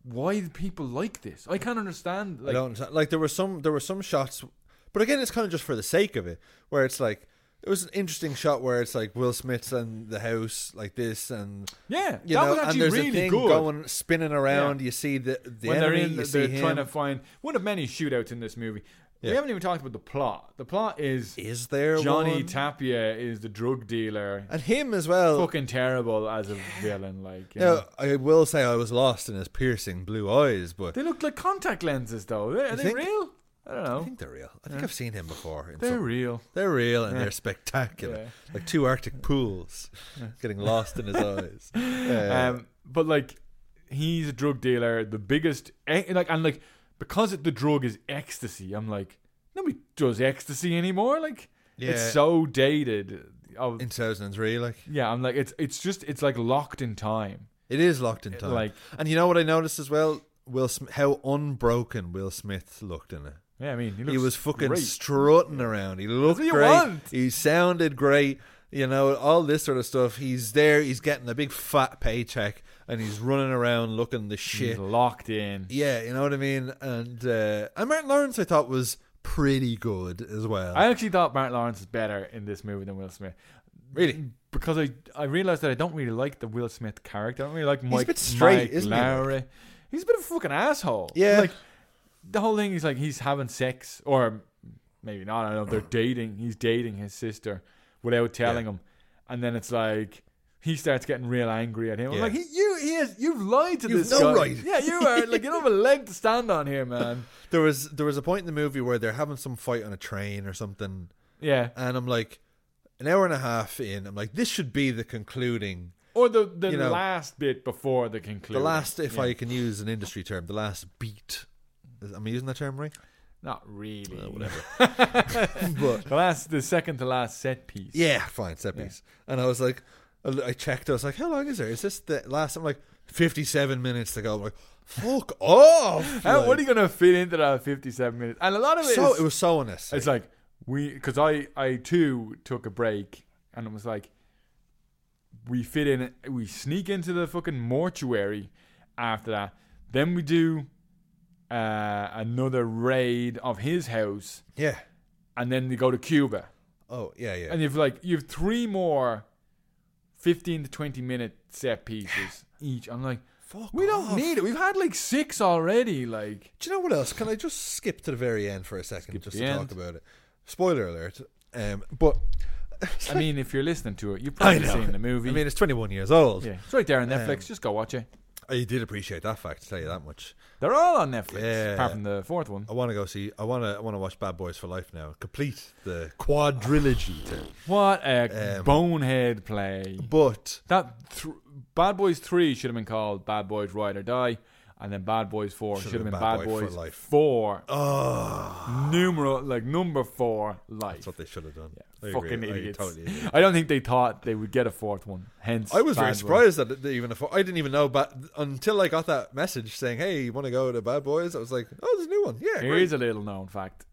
why do people like this? I can't understand. Like, I don't understand. Like there were some there were some shots, but again, it's kind of just for the sake of it, where it's like it was an interesting shot where it's like Will Smith's in the house like this, and yeah, you that know, was and actually there's really a thing good. going spinning around. Yeah. You see the the when enemy. they're in, you they're see him. trying to find one of many shootouts in this movie. Yeah. We haven't even talked about the plot. The plot is Is there Johnny one? Tapia is the drug dealer. And him as well. Fucking terrible as a villain. Like, you Now, know. I will say I was lost in his piercing blue eyes, but They look like contact lenses, though. Are they, are they think- real? I don't know. I think they're real. I think I've seen him before. in They're some- real. They're real and Yeah. they're spectacular. Yeah. Like two Arctic pools getting lost in his eyes. Uh, Um, but like, he's a drug dealer, the biggest, eh, like, and like, because it, the drug is ecstasy, I'm like, nobody does ecstasy anymore. Like, Yeah. it's so dated. Of, in two thousand three, like yeah, I'm like, it's it's just it's like locked in time. it is locked in time. like- and you know what I noticed as well? Will Sm- how unbroken Will Smith looked in it. Yeah, I mean, he, He looks was fucking great. strutting around. He looked what you great. want. He sounded great. You know, all this sort of stuff. He's there. He's getting a big fat paycheck, and he's running around looking the shit. He's locked in. Yeah, you know what I mean. And uh, and Martin Lawrence, I thought was pretty good as well. I actually thought Martin Lawrence is better in this movie than Will Smith. Really? Because I I realized that I don't really like the Will Smith character. I don't really like Mike, a bit straight, Mike isn't he, like? Lowry. He's a bit of a fucking asshole. Yeah. Like, the whole thing is like he's having sex, or maybe not, I don't know, they're dating. He's dating his sister without telling Yeah. him. And then it's like, he starts getting real angry at him. I'm Yeah. like, he, you, he is, you've lied to You've this no guy. right. Yeah, you are. Like, you don't have a leg to stand on here, man. There was there was a point in the movie where they're having some fight on a train or something, Yeah. and I'm like, an hour and a half in, I'm like, this should be the concluding, Or the, the You know, last bit before the conclusion. the last, if Yeah. I can use an industry term, the last beat. Is, am I using that term right? Not really. Uh, whatever. But the last, the second to last set piece. Yeah, fine, set piece. And I was like, I I checked. I was like, how long is there? Is this the last? I'm like, fifty-seven minutes to go. I'm like, fuck off. How, Like, what are you gonna fit into that fifty-seven minutes? And a lot of it so is, it was so unnecessary. it's like we, because I, I too took a break, and it was like we fit in, we sneak into the fucking mortuary after that. Then we do uh, another raid of his house, yeah. and then we go to Cuba. Oh yeah, yeah. And you've like you've three more fifteen to twenty minute set pieces each. I'm like, Fuck we don't off. need it. We've had like six already. Like, Do you know what else? Can I just skip to the very end for a second, Skip just the to end. talk about it? Spoiler alert. Um, but I mean, if you're listening to it, you've I probably know. seen the movie. I mean, it's twenty-one years old. yeah, it's right there on Netflix. Um, Just go watch it. I did appreciate that fact. To tell you that much. They're all on Netflix, Yeah. apart from the fourth one. I want to go see. I want to. I want to watch Bad Boys for Life now. Complete the quadrilogy. To, What a Um, bonehead play! but That th- Bad Boys three should have been called Bad Boys Ride or Die, and then Bad Boys four Should should have have been been Bad Bad Boy for Boys Life. four. oh, Numeral like number four life. that's what they should have done. Yeah, I fucking agree. I idiots. totally agree. I don't think they thought they would get a fourth one. Hence, I was very Bad surprised that they even. I didn't even know, but until I got that message saying, "Hey, you want to go to Bad Boys?" I was like, "Oh, there's a new one." Yeah, Boys. great. Here's a little known fact,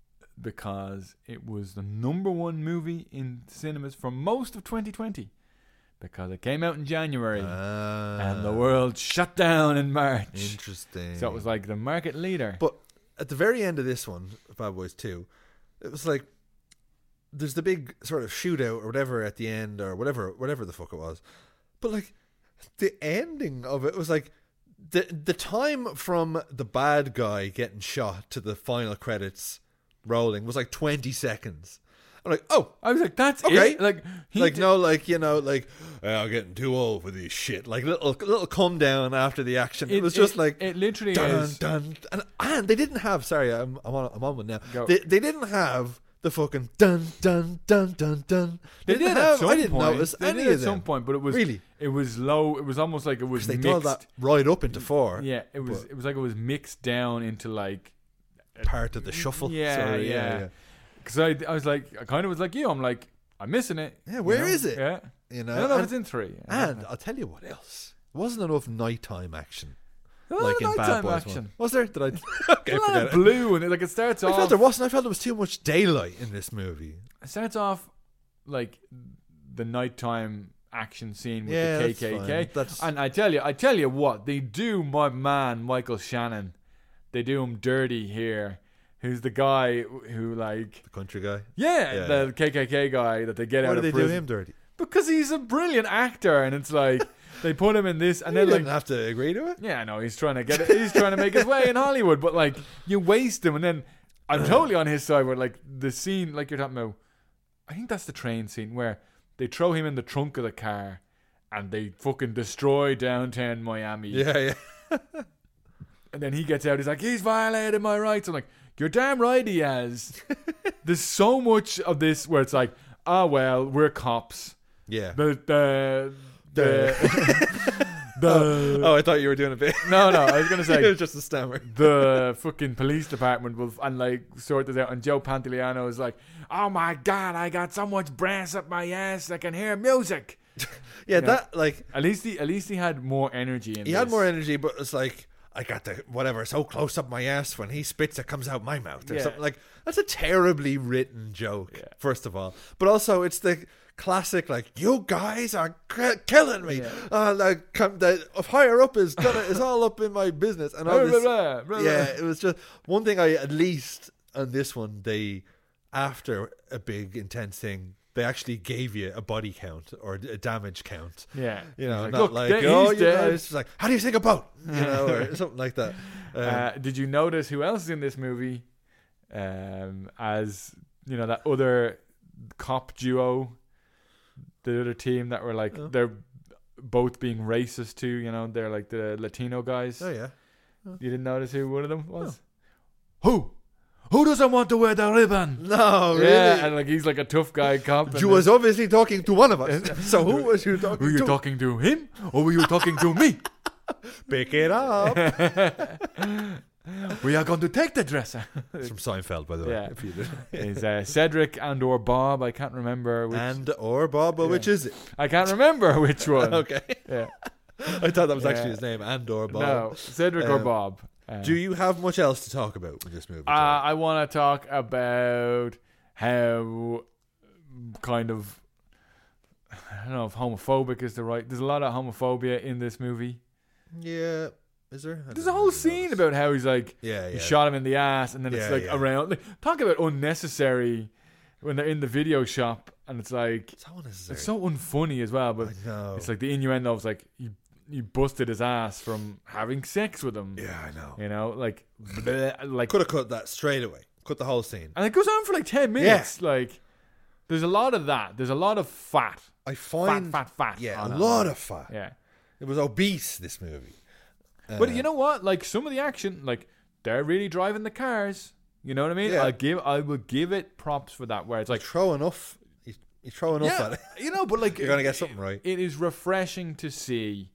because it was the number one movie in cinemas for most of twenty twenty, because it came out in January Ah, and the world shut down in March. interesting. So it was like the market leader. But at the very end of this one, Bad Boys two, it was like there's the big sort of shootout or whatever at the end or whatever whatever the fuck it was. But like the ending of it was like the the time from the bad guy getting shot to the final credits rolling was like twenty seconds. I'm like, oh, I was like, that's okay. it. Like, he like did- no, like you know, like oh, I'm getting too old for this shit. Like little little come down after the action. It, was just like it literally dun, is. dun, and and they didn't have. Sorry, I'm I'm on, I'm on one now. Go. They they didn't have the fucking dun dun dun dun dun. They didn't did have. at some I didn't point. notice They any did of at some them. point, but it was Really? It was low. It was almost like it was They mixed. told that right up into four. Yeah, it was. but- It was like it was mixed down into like part of the shuffle. Yeah, Sorry, yeah. yeah. Because I, I was like, I kind of was like you. I'm like, I'm missing it. Yeah, where Where is is it? Yeah, You know, I don't know and, if it's in three. I don't and know. I'll tell you what else. There wasn't enough nighttime action. There's a lot Like of in Bad nighttime Boys action. one. Was there? Did I? Okay, There's a lot forget of it. blue and it, like it starts I off. felt there wasn't. I felt there was too much daylight in this movie. It starts off like the nighttime action scene with Yeah, the that's K K K. fine. That's- And I tell you, I tell you what, they do my man Michael Shannon. They do him dirty here. Who's the guy who like The country guy. yeah, Yeah, the yeah. K K K guy that they get Why out do of they prison do him dirty? because he's a brilliant actor, and it's like they put him in this, and You then didn't like have to agree to it. yeah, I know he's trying to get it. He's trying to make his way in Hollywood, but like you waste him, and then I'm totally on his side. Where like the scene, like you're talking about, I think that's the train scene where they throw him in the trunk of the car, and they fucking destroy downtown Miami. Yeah, yeah. And then he gets out. He's like, he's violated my rights. I'm like, you're damn right he has. There's so much of this where it's like, ah, well, we're cops. Yeah. The the the. the Oh, I thought you were doing a bit. no, no, I was gonna say it was just a stammer. the fucking police department will and like sort this out, and Joe Pantoliano is like, oh my god, I got so much brass up my ass I can hear music. Yeah, know, that like At least he at least he had more energy in he this. had more energy, but it's like I got the whatever so close up my ass when he spits it comes out my mouth or Yeah. something like that's a terribly written joke. Yeah. First of all, but also it's the classic like you guys are k- killing me. Yeah. Uh, like come, the higher up is gonna is all up in my business and all Blah, this. blah, blah, blah, Yeah, blah. it was just one thing. I at least on this one they after a big intense thing. They actually gave you a body count or a damage count. Yeah. You know, He's like, not "Look, like, there- oh, he's you dead." guys, it's like, how do you sing a boat? You know, or something like that. Um, Uh, did you notice who else is in this movie? Um, as you know, that other cop duo, the other team that were like Oh. they're both being racist too. You know, they're like the Latino guys. oh, yeah. You didn't notice who one of them was? Who? Who doesn't want to wear the ribbon? No, really? Yeah, and like he's like a tough guy cop. and you was obviously talking to one of us. So who was you then- talking were you to? talking to him or were you talking to me? Pick it up. We are going to take the dresser. It's from Seinfeld, by the way. Yeah. If you did. Is uh, Cedric and or Bob? I can't remember which. And or Bob, but which is it? I can't remember which one. Okay. Yeah. I thought that was actually Yeah. his name. And or Bob. No, Cedric or Um, Bob. Uh, Do you have much else to talk about with this movie? uh, Joe? I want to talk about how kind of I don't know if homophobic is the right. There's a lot of homophobia in this movie. yeah. Is there? I There's don't a whole really scene notice. about how he's like Yeah, he yeah. shot him in the ass, and then it's Yeah, like yeah. around. Like, talk about unnecessary when they're in the video shop, and it's like It's so unnecessary. it's so unfunny as well. But I know. it's like the innuendo was like he he busted his ass from having sex with him. yeah, I know. You know, like bleh, like, Could have cut that straight away. Cut the whole scene. and it goes on for like ten minutes. Like, there's a lot of that. There's a lot of fat, I find fat, fat, fat. yeah, on a that lot movie. of fat. Yeah, It was obese. This movie. but Uh, you know what? Like some of the action, like they're really driving the cars. You know what I mean? Yeah. I'll give, I will give it props for that. Where it's like, throw enough. You, you throw enough yeah, at it. you know, but like You're gonna get something right. It is refreshing to see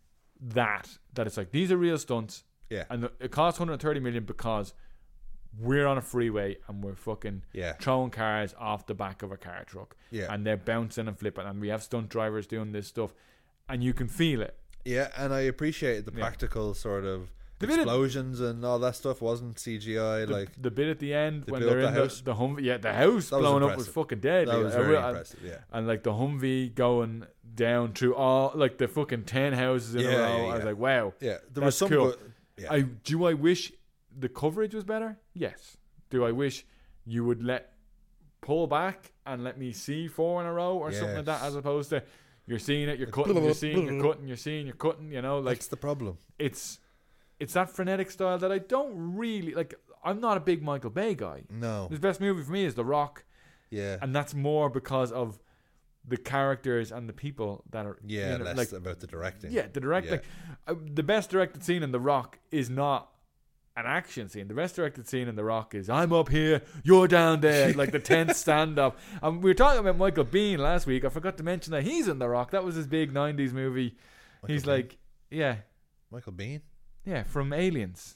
that that it's like these are real stunts. Yeah. And it costs one hundred thirty million because we're on a freeway and we're fucking Yeah. throwing cars off the back of a car truck. Yeah. And they're bouncing and flipping, and we have stunt drivers doing this stuff, and you can feel it. Yeah, and I appreciated the Yeah. practical sort of The bit of- explosions and all that stuff wasn't C G I. The, like the bit at the end They when blew they're up in the the, house? the Humvee, yeah, the house That was blowing up was impressive. fucking deadly. that was I very re- I- impressive. Yeah, And like the Humvee going down through all like the fucking ten houses in Yeah, a row. yeah, I was yeah. like, wow. yeah. There That's was some. cool. Good, yeah. I do. I wish the coverage was better. Yes. Do I wish you would let pull back and let me see four in a row or something like that, Yes. as opposed to you're seeing it, you're cutting, you're seeing, you're cutting, you're seeing, you're cutting. You know, like That's the problem. it's it's that frenetic style that I don't really like. I'm not a big Michael Bay guy. No. His best movie for me is The Rock, Yeah. and that's more because of the characters and the people that are yeah. in it. Less Like, about the directing. yeah, the direct Yeah. like uh, the best directed scene in The Rock is not an action scene. The best directed scene in The Rock is I'm up here, you're down there, like the tense stand up. And we were talking about Michael Biehn last week. I forgot to mention that he's in The Rock. That was his big nineties movie. Michael he's Biehn? like, yeah, Michael Biehn. yeah, from Aliens.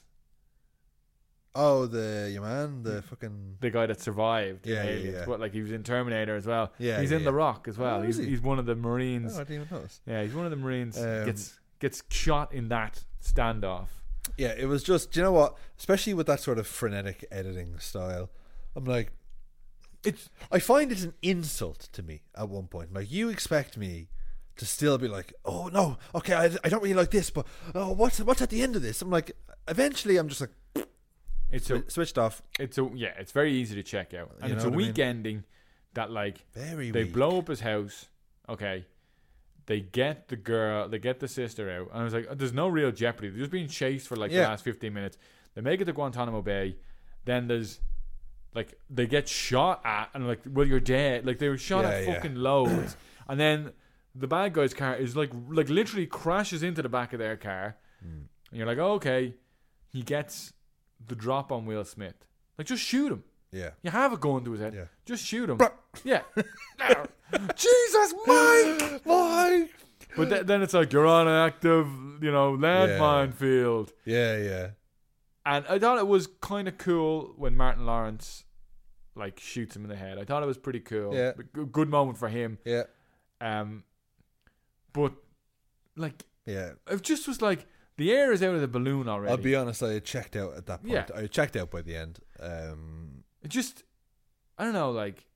Oh, the your man, the fucking The guy that survived Yeah, in yeah, Aliens. yeah. But like he was in Terminator as well. Yeah, he's yeah, in The yeah. Rock as well. Oh, he's is he? he's one of the Marines. Oh, I didn't even notice. Yeah, he's one of the Marines. Um, gets gets shot in that standoff. Yeah, it was just. Do you know what? Especially with that sort of frenetic editing style, I'm like, It's I find it an insult to me at one point. Like, you expect me to still be like, oh no, okay, I, I don't really like this, but oh, what's what's at the end of this? I'm like, eventually, I'm just like, It's a, swi- switched off. it's a, yeah, it's very easy to check out, and You it's know a what I weak mean? ending that like Very they weak. blow up his house. Okay, they get the girl, they get the sister out, and I was like, oh, there's no real jeopardy. They're just being chased for like the Yeah. last fifteen minutes. They make it to Guantanamo Bay. Then there's like they get shot at, and like, well, you're dead. Like they were shot Yeah, at yeah. fucking loads, and then the bad guy's car is like like literally crashes into the back of their car, Hmm. and you're like, oh, okay, he gets the drop on Will Smith. Like, just shoot him. Yeah. You have a gun to his head. Yeah. Just shoot him. Bruh. Yeah. Jesus, Mike! Why? But th- then it's like, you're on an active, you know, landmine Yeah. field. Yeah, yeah. And I thought it was kind of cool when Martin Lawrence, like, shoots him in the head. I thought it was pretty cool. Yeah. G- Good moment for him. Yeah. Um, But, like, Yeah. it just was like, the air is out of the balloon already. I'll be honest, I had checked out at that point. Yeah. I had checked out by the end. Um, It just, I don't know, like,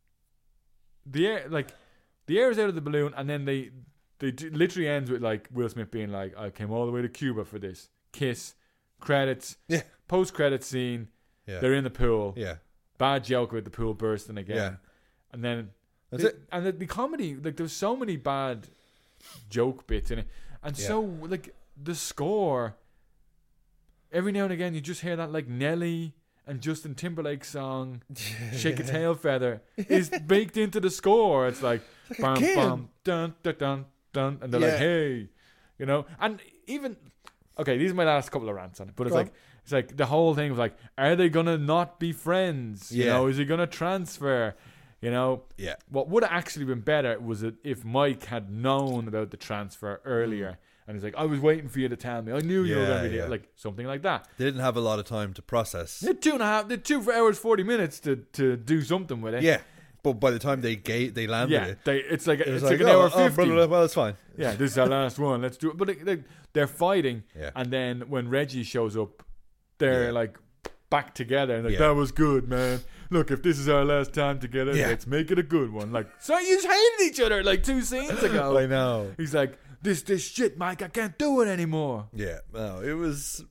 the air, like, the air is out of the balloon, and then they, they do, literally ends with, like, Will Smith being like, I came all the way to Cuba for this. Kiss, credits, yeah. post-credit scene, Yeah. they're in the pool. Yeah. Bad joke with the pool bursting again. Yeah. And then, That's the, it. and the, the comedy, like, there's so many bad joke bits in it. And Yeah. so, like, the score, every now and again, you just hear that, like, Nelly and Justin Timberlake song, Shake a Tail Feather, is baked into the score. It's like, like a bam, kid. bam, dun, dun, dun, dun. And they're like, Yeah. hey, you know? And even, okay, these are my last couple of rants on it, but it's Go on. like, it's like the whole thing of like, are they going to not be friends? You Yeah. know, is he going to transfer? You know? Yeah. What would have actually been better was it if Mike had known about the transfer earlier. And he's like, I was waiting for you to tell me. I knew you were Yeah, going to be yeah. there. Like, something like that. They didn't have a lot of time to process. They had two and a half, they had two for hours, forty minutes to, to do something with it. Yeah. But by the time they gave, they landed Yeah. it, They, it's like, it it's was like, like, an oh, hour oh, fifty. brother, well, it's fine. Yeah, this is our last one. Let's do it. But they, they, they're fighting. Yeah. And then when Reggie shows up, they're Yeah. like back together. And like, Yeah. that was good, man. Look, if this is our last time together, Yeah. let's make it a good one. Like, so you hated each other like two scenes ago. I know. He's like, this, this shit, Mike, I can't do it anymore. Yeah, no, it was.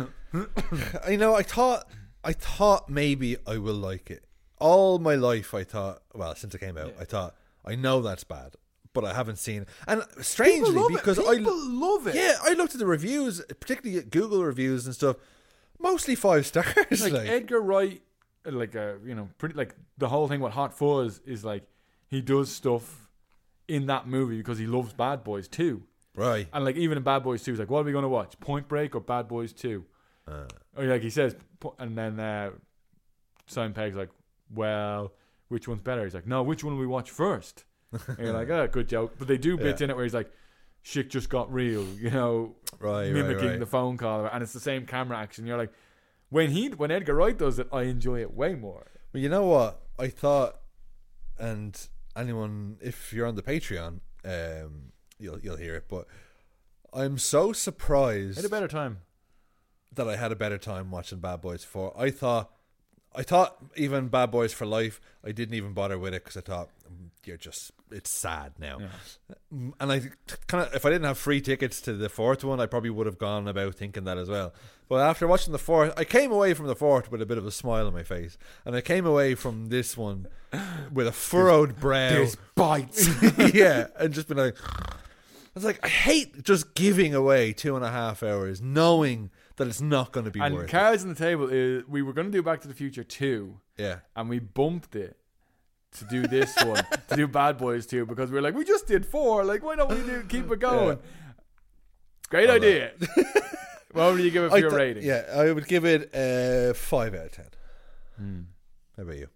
You know, I thought, I thought maybe I will like it. All my life, I thought. Well, since it came out, I thought I know that's bad, but I haven't seen. And strangely, People love because it. I People love it. yeah, I looked at the reviews, particularly at Google reviews and stuff. Mostly five stars. Like, like, Edgar Wright, like a you know, pretty like the whole thing. What Hot Fuzz is like, he does stuff in that movie because he loves Bad Boys too. right. And like even in Bad Boys two, he's like, what are we going to watch? Point Break or Bad Boys two? Uh, Or like he says, po- and then uh, Simon Pegg's like, well, which one's better? He's like, no, which one will we watch first? And you're like, oh, good joke. But they do bits Yeah. in it where he's like, shit just got real, you know, Right, right, mimicking right. the phone call, and it's the same camera action. You're like, when he, when Edgar Wright does it, I enjoy it way more. Well, you know what? I thought, and anyone, if you're on the Patreon, um, you'll you'll hear it. But I'm so surprised I had a better time. that I had a better time watching Bad Boys four. I thought, I thought even Bad Boys for Life, I didn't even bother with it because I thought mm, you're just, it's sad now. Mm, And I kind of, if I didn't have free tickets to the fourth one, I probably would have gone about thinking that as well. But after watching the fourth, I came away from the fourth with a bit of a smile on my face, and I came away from this one with a furrowed brow. This bites. Yeah, and just been like, I was like, I hate just giving away two and a half hours, knowing that it's not going to be And worth cards on the table is we were going to do Back to the Future two, it. Yeah, and we bumped it to do this one, to do Bad Boys two, because we were like, we just did four, like why don't we do keep it going? Great I idea. What would you give it for I your th- rating? Yeah, I would give it a five out of ten. Hmm. How about you?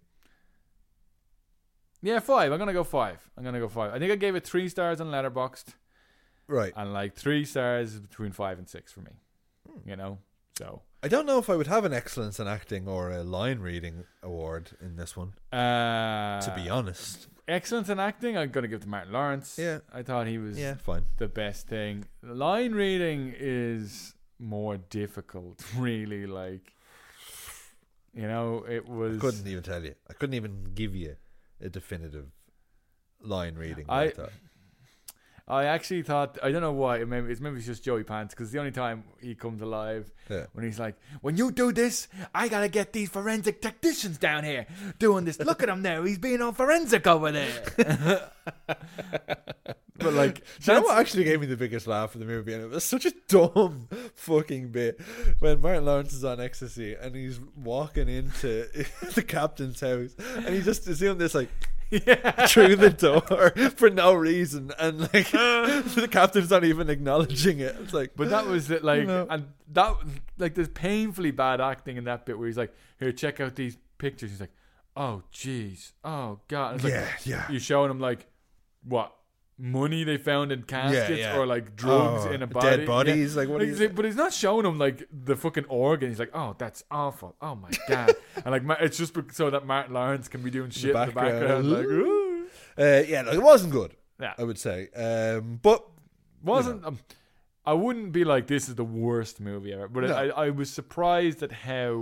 Yeah, five. I'm gonna go five. I'm gonna go five. I think I gave it three stars on Letterboxd, Right. and like three stars between five and six for me. You know, so I don't know if I would have an excellence in acting or a line reading award in this one. uh, To be honest, excellence in acting, I'm gonna give to Martin Lawrence. Yeah. I thought he was yeah, fine. the best thing. Line reading is more difficult, really. Like, you know, it was. I couldn't even tell you. I couldn't even give you a definitive line reading. I- I thought. I actually thought, I don't know why, maybe it's maybe it's just Joey Pants, because the only time he comes alive Yeah. when he's like, when you do this, I gotta get these forensic technicians down here doing this. Look at him now, he's being all forensic over there. But like, Do you know that's- what actually gave me the biggest laugh of the movie? And it was such a dumb fucking bit when Martin Lawrence is on ecstasy and he's walking into the captain's house and he just is doing this like yeah. through the door for no reason, and like the captain's not even acknowledging it. It's like, But that was it, like, You know. and that, like, there's painfully bad acting in that bit where he's like, here, check out these pictures. He's like, oh, jeez, oh, God. And it's Yeah, like, yeah. You're showing him, like, what? Money they found in caskets, yeah. or like drugs Oh, in a dead body. bodies, like, what He's is it? but he's not showing him like the fucking organ. He's like, oh, that's awful. Oh my god. And like, Ma- it's just bec- so that Martin Lawrence can be doing shit in the background. Like, ooh. uh, yeah, like, it wasn't good. Yeah. I would say, um, but Wasn't um, I wouldn't be like this is the worst movie ever, but No. I, I was surprised at how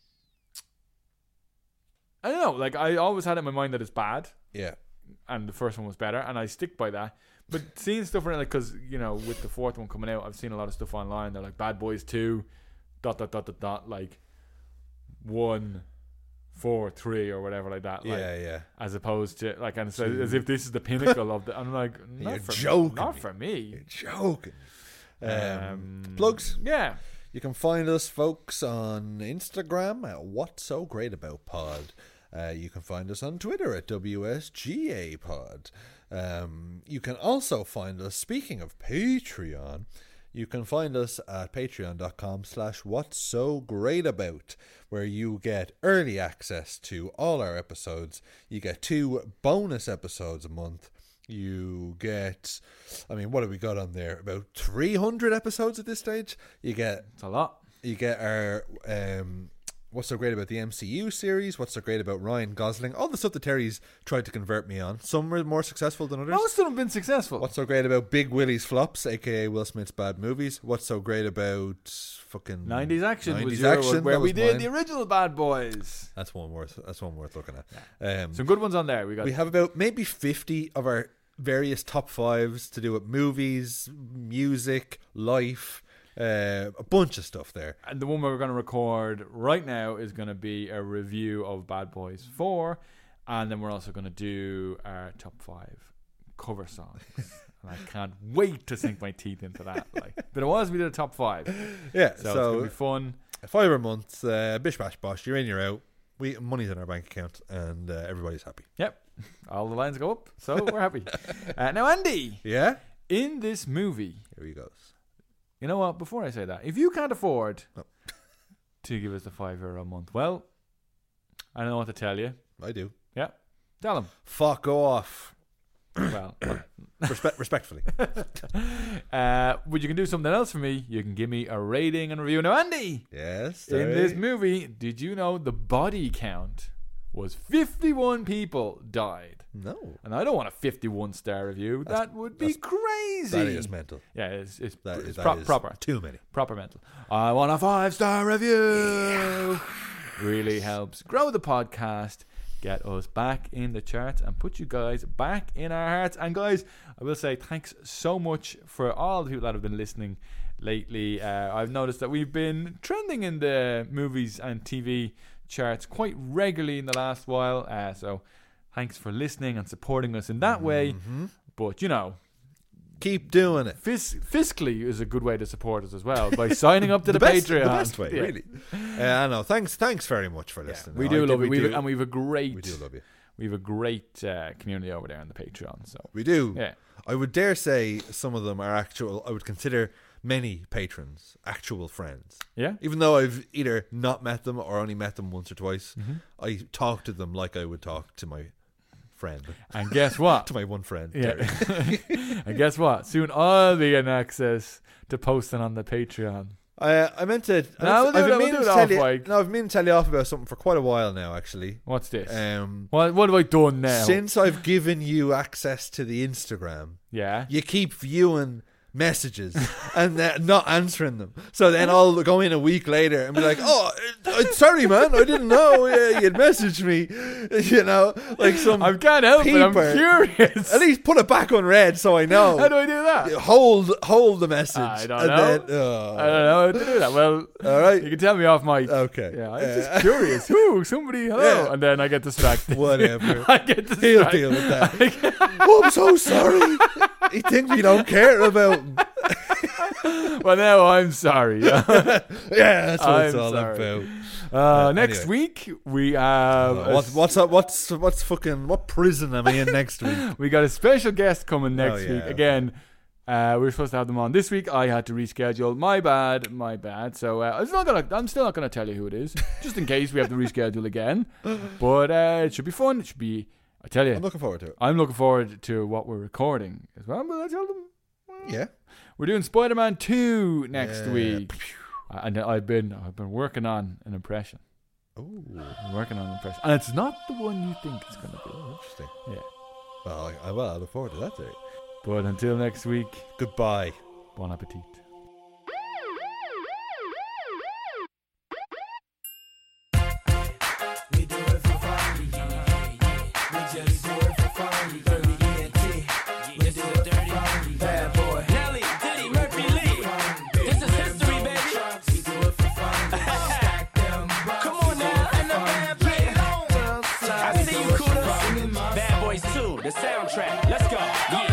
I don't know. Like, I always had it in my mind that it's bad, yeah, and the first one was better, and I stick by that. But seeing stuff around, like, because you know, with the fourth one coming out, I've seen a lot of stuff online. They're like Bad Boys Two, dot dot dot dot dot, like one, four, three, or whatever like that. Like, yeah, yeah. as opposed to like, and so as if this is the pinnacle of the. I'm like, not You're for joking me, not me. for me. Joking. Um, Um, plugs. Yeah. You can find us, folks, on Instagram at What's So Great About Pod. Uh, you can find us on Twitter at W S G A Pod. Um, you can also find us, speaking of Patreon, you can find us at patreon.com slash what's so great about, where you get early access to all our episodes. You get two bonus episodes a month. You get, I mean, what have we got on there? About three hundred episodes at this stage. You get It's a lot. you get our um, What's So Great About the M C U series, What's So Great About Ryan Gosling, all the stuff that Terry's tried to convert me on. Some are more successful than others. Most of them have been successful. What's So Great About Big Willie's Flops, aka Will Smith's Bad Movies. What's So Great About fucking nineties Action was nineties your, Action, where that we was did mine. the original Bad Boys. That's one worth. That's one worth looking at. Um, Some good ones on there. We got we have about maybe fifty of our various top fives to do with movies, music, life, uh, a bunch of stuff there. and the one we're going to record right now is going to be a review of Bad Boys four, and then we're also going to do our top five cover songs. And I can't wait to sink my teeth into that. Like, but it was we did a top five, Yeah, so, so, it's going to be fun. five a month, uh, bish bash bosh. You're in, you're out. We money's in our bank account, and uh, everybody's happy. Yep, all the lines go up, so we're happy. Uh, now, Andy, Yeah, in this movie, here he goes. you know what? Before I say that, if you can't afford Oh. to give us the five euro a month, well, I don't know what to tell you. I do. Yeah, tell them. Fuck off. Well, Respe- respectfully. uh, but you can do something else for me. You can give me a rating and review. Now, Andy, Yes. in Terry. this movie, did you know the body count was fifty-one people died? No. And I don't want a fifty-one star review. that would be crazy. That is mental. Yeah, it's, it's, That it's is, pro- that is proper. too many. Proper mental. I want a five star review. Really helps grow the podcast, get us back in the charts, and put you guys back in our hearts. And guys, I will say thanks so much for all the people that have been listening lately. Uh, I've noticed that we've been trending in the movies and T V charts quite regularly in the last while. Uh, so thanks for listening and supporting us in that way. But you know, Keep doing it. Fis- fiscally is a good way to support us as well by signing up to the, best, Patreon. The best way, Yeah. really. Uh, I know. Thanks, thanks very much for Yeah, listening. we I do think love it. we We've, do- and we've a great, we do love you. we've a great uh, community over there on the Patreon. So We do. yeah, I would dare say some of them are actual. I would consider many patrons actual friends. yeah. Even though I've either not met them or only met them once or twice, Mm-hmm. I talk to them like I would talk to my friend, And guess what? to my one friend. Yeah. Terry. And guess what? Soon I'll be in access to posting on the Patreon. I I meant to. I No, we'll meant do I've it- been we'll meaning do to it tell off you. mic. No, I've been to tell you off about something for quite a while now. Actually, What's this? um, what What have I done now? since I've given you access to the Instagram, yeah. you keep viewing messages and uh, not answering them. So then I'll go in a week later and be like, oh, uh, sorry, man, I didn't know uh, you'd messaged me. You know, like some I can't help it. I'm peeper. curious. At least put it back on red so I know. How do I do that? Hold, hold the message. I don't and know. Then, oh. I don't know how to do that. Well, all right. You can tell me off mic. Okay. Yeah, I'm Uh, just curious. Ooh, somebody, hello. Yeah. And then I get distracted. Whatever. I get distracted. He'll deal with that. Oh, I'm so sorry. He thinks we don't care about him. Well, now I'm sorry. Yeah, that's what I'm it's all sorry. about. Uh, Uh, next anyway. week we have Uh, a what, what's up? What's what's fucking what prison am I in next week? we got a special guest coming next Oh, yeah, week. okay. Again, uh, we were supposed to have them on this week. I had to reschedule. My bad, my bad. So uh, it's not gonna. I'm still not gonna tell you who it is, just in case we have to reschedule again. But uh, it should be fun. It should be. I tell you, I'm looking forward to it. I'm looking forward to what we're recording as well. Will I tell them? Yeah. We're doing Spider-Man two next Yeah. week, and I've been I've been working on an impression. Oh, I'm working on an impression, and it's not the one you think it's gonna be. interesting. Yeah. Well, I, I, well, I look forward to that day. But until next week, Goodbye. bon appetit. We do it for fun. We just do it for fun. Dirty E N T. We do it for fun. Bad boy. Nelly, Diddy, Murphy, Lee. This is history, baby. We do it for fun. Stack them bucks. Come on now, and the bad play along. I see you, Kuda. Bad Boys two, the soundtrack. Let's go. Yeah.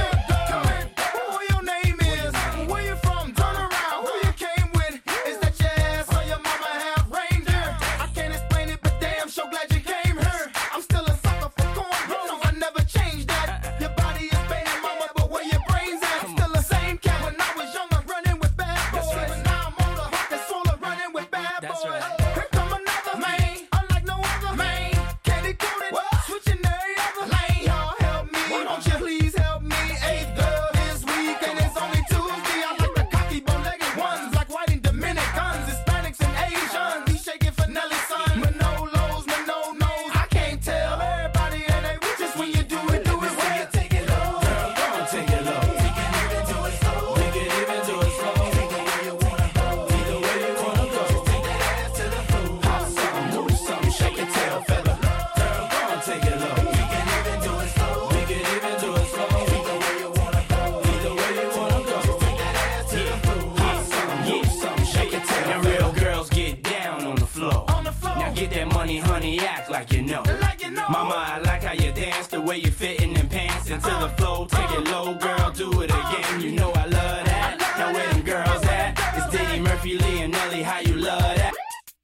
Who your name is? Where you from? Turn around. Who you came with? Is that your ass or your mama have reindeer? I can't explain it, but damn, so glad you came here. I'm still a sucker for corn. No, I never changed that. Your body is bad, mama, but where your brains at? Still the same cat when I was young, I'm running with bad boys. But now I'm older, pockets full of running with bad That's boys. right. Here come another man, unlike no other man. Candy coated, switching every other lane. Y'all help me, won't you please help me? Eighth girl this week, and it's only Tuesday. I like the cocky, bow-legged ones, like white and Dominicans, Hispanics and Asians. He shaking for Nelly's son. Manolos, Mano-nos, I can't tell everybody and they riches when you do it, do it well. You take it low, girl, go and take it low. We can even do it slow. We can even do it slow. Take it where you wanna go, either way you wanna go. Take that ass to the floor. Hop something, move something, shake your tail feather. Girl, go and take it low. We can even do it slow. We can even do it slow. Either way you wanna go, either way you wanna go. Take that ass to the floor. Hop something, move something, shake your tail. And real girls get down on the floor. On the floor. Now get that money, honey, act like you know. Like you know. Mama, I like how you dance, the way you fit in them pants into the flow. Take it low, girl, do it again. You know I love that. Now where them girls at? It's Diddy, Murphy, Lee, and Nelly. How you love that?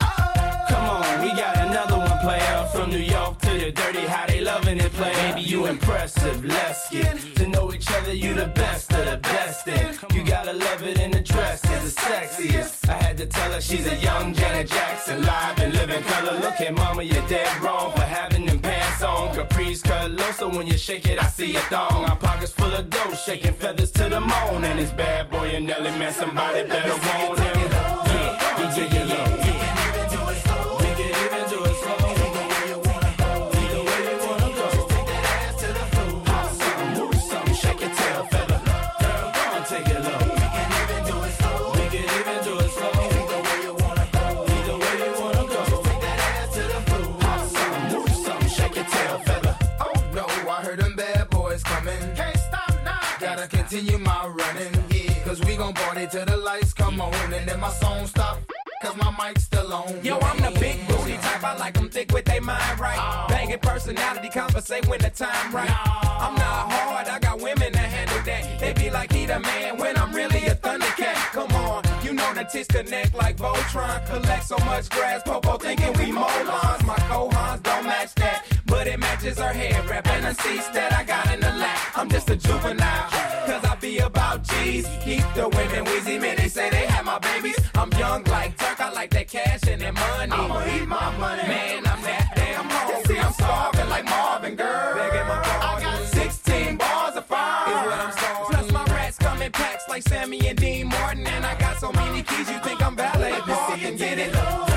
Come on, we got another one, player. From New York to the dirty, how they loving it, play. Baby, you impressive. Let's get to know each other. You the best of the best. And you gotta love it in the dress. It's the sexiest. I had to tell her she's a young Janet Jackson, live and living color. Look at mama, you're dead wrong for having them pants on. Caprice cut low, so when you shake it, I see a thong. Our pockets full of dough, shaking feathers to the moon. And it's bad boy and Nelly, man, somebody better want him. Yeah, yeah, yeah, yeah, yeah. We can even do it slow. We can even do it slow. Either way you wanna go, either way you wanna go. Take that ass to the floor. Hop something, move something, shake your tail feather. Girl, go and take it low. We can even do it slow. We can even do it slow. Either way you wanna go, either way you wanna go. Take that ass to the floor. Hop something, move something, shake your tail feather. Oh no, I heard them bad boys coming. Can't stop now. Gotta continue my running, yeah. Cause we gon' party till the lights come on. And then my song stop, cause my mic's still on. Yo, I'm the big booty type. I like them thick with they mind right. Banging personality, conversate when the time right. I'm not hard, I got women that handle that. They be like, he the man when I'm really a Thundercat. Come on, you know the tits connect like Voltron. Collect so much grass, Popo thinking we molons. My cohons don't match that, but it matches her hair wrap and the seats that I got in the lap. I'm just a juvenile, cause I be about G's. Keep the women wheezy, man, they say they have my babies. I'm young like Turk, I like that cash and that money. I'ma eat my money. Man, I'm that damn hungry. I'm starving like Marvin, girl. Begging my I got sixteen bars of fire is what I'm starving. Plus my rats come in packs like Sammy and Dean Martin. And I got so many keys, you think I'm valet parking. Get it?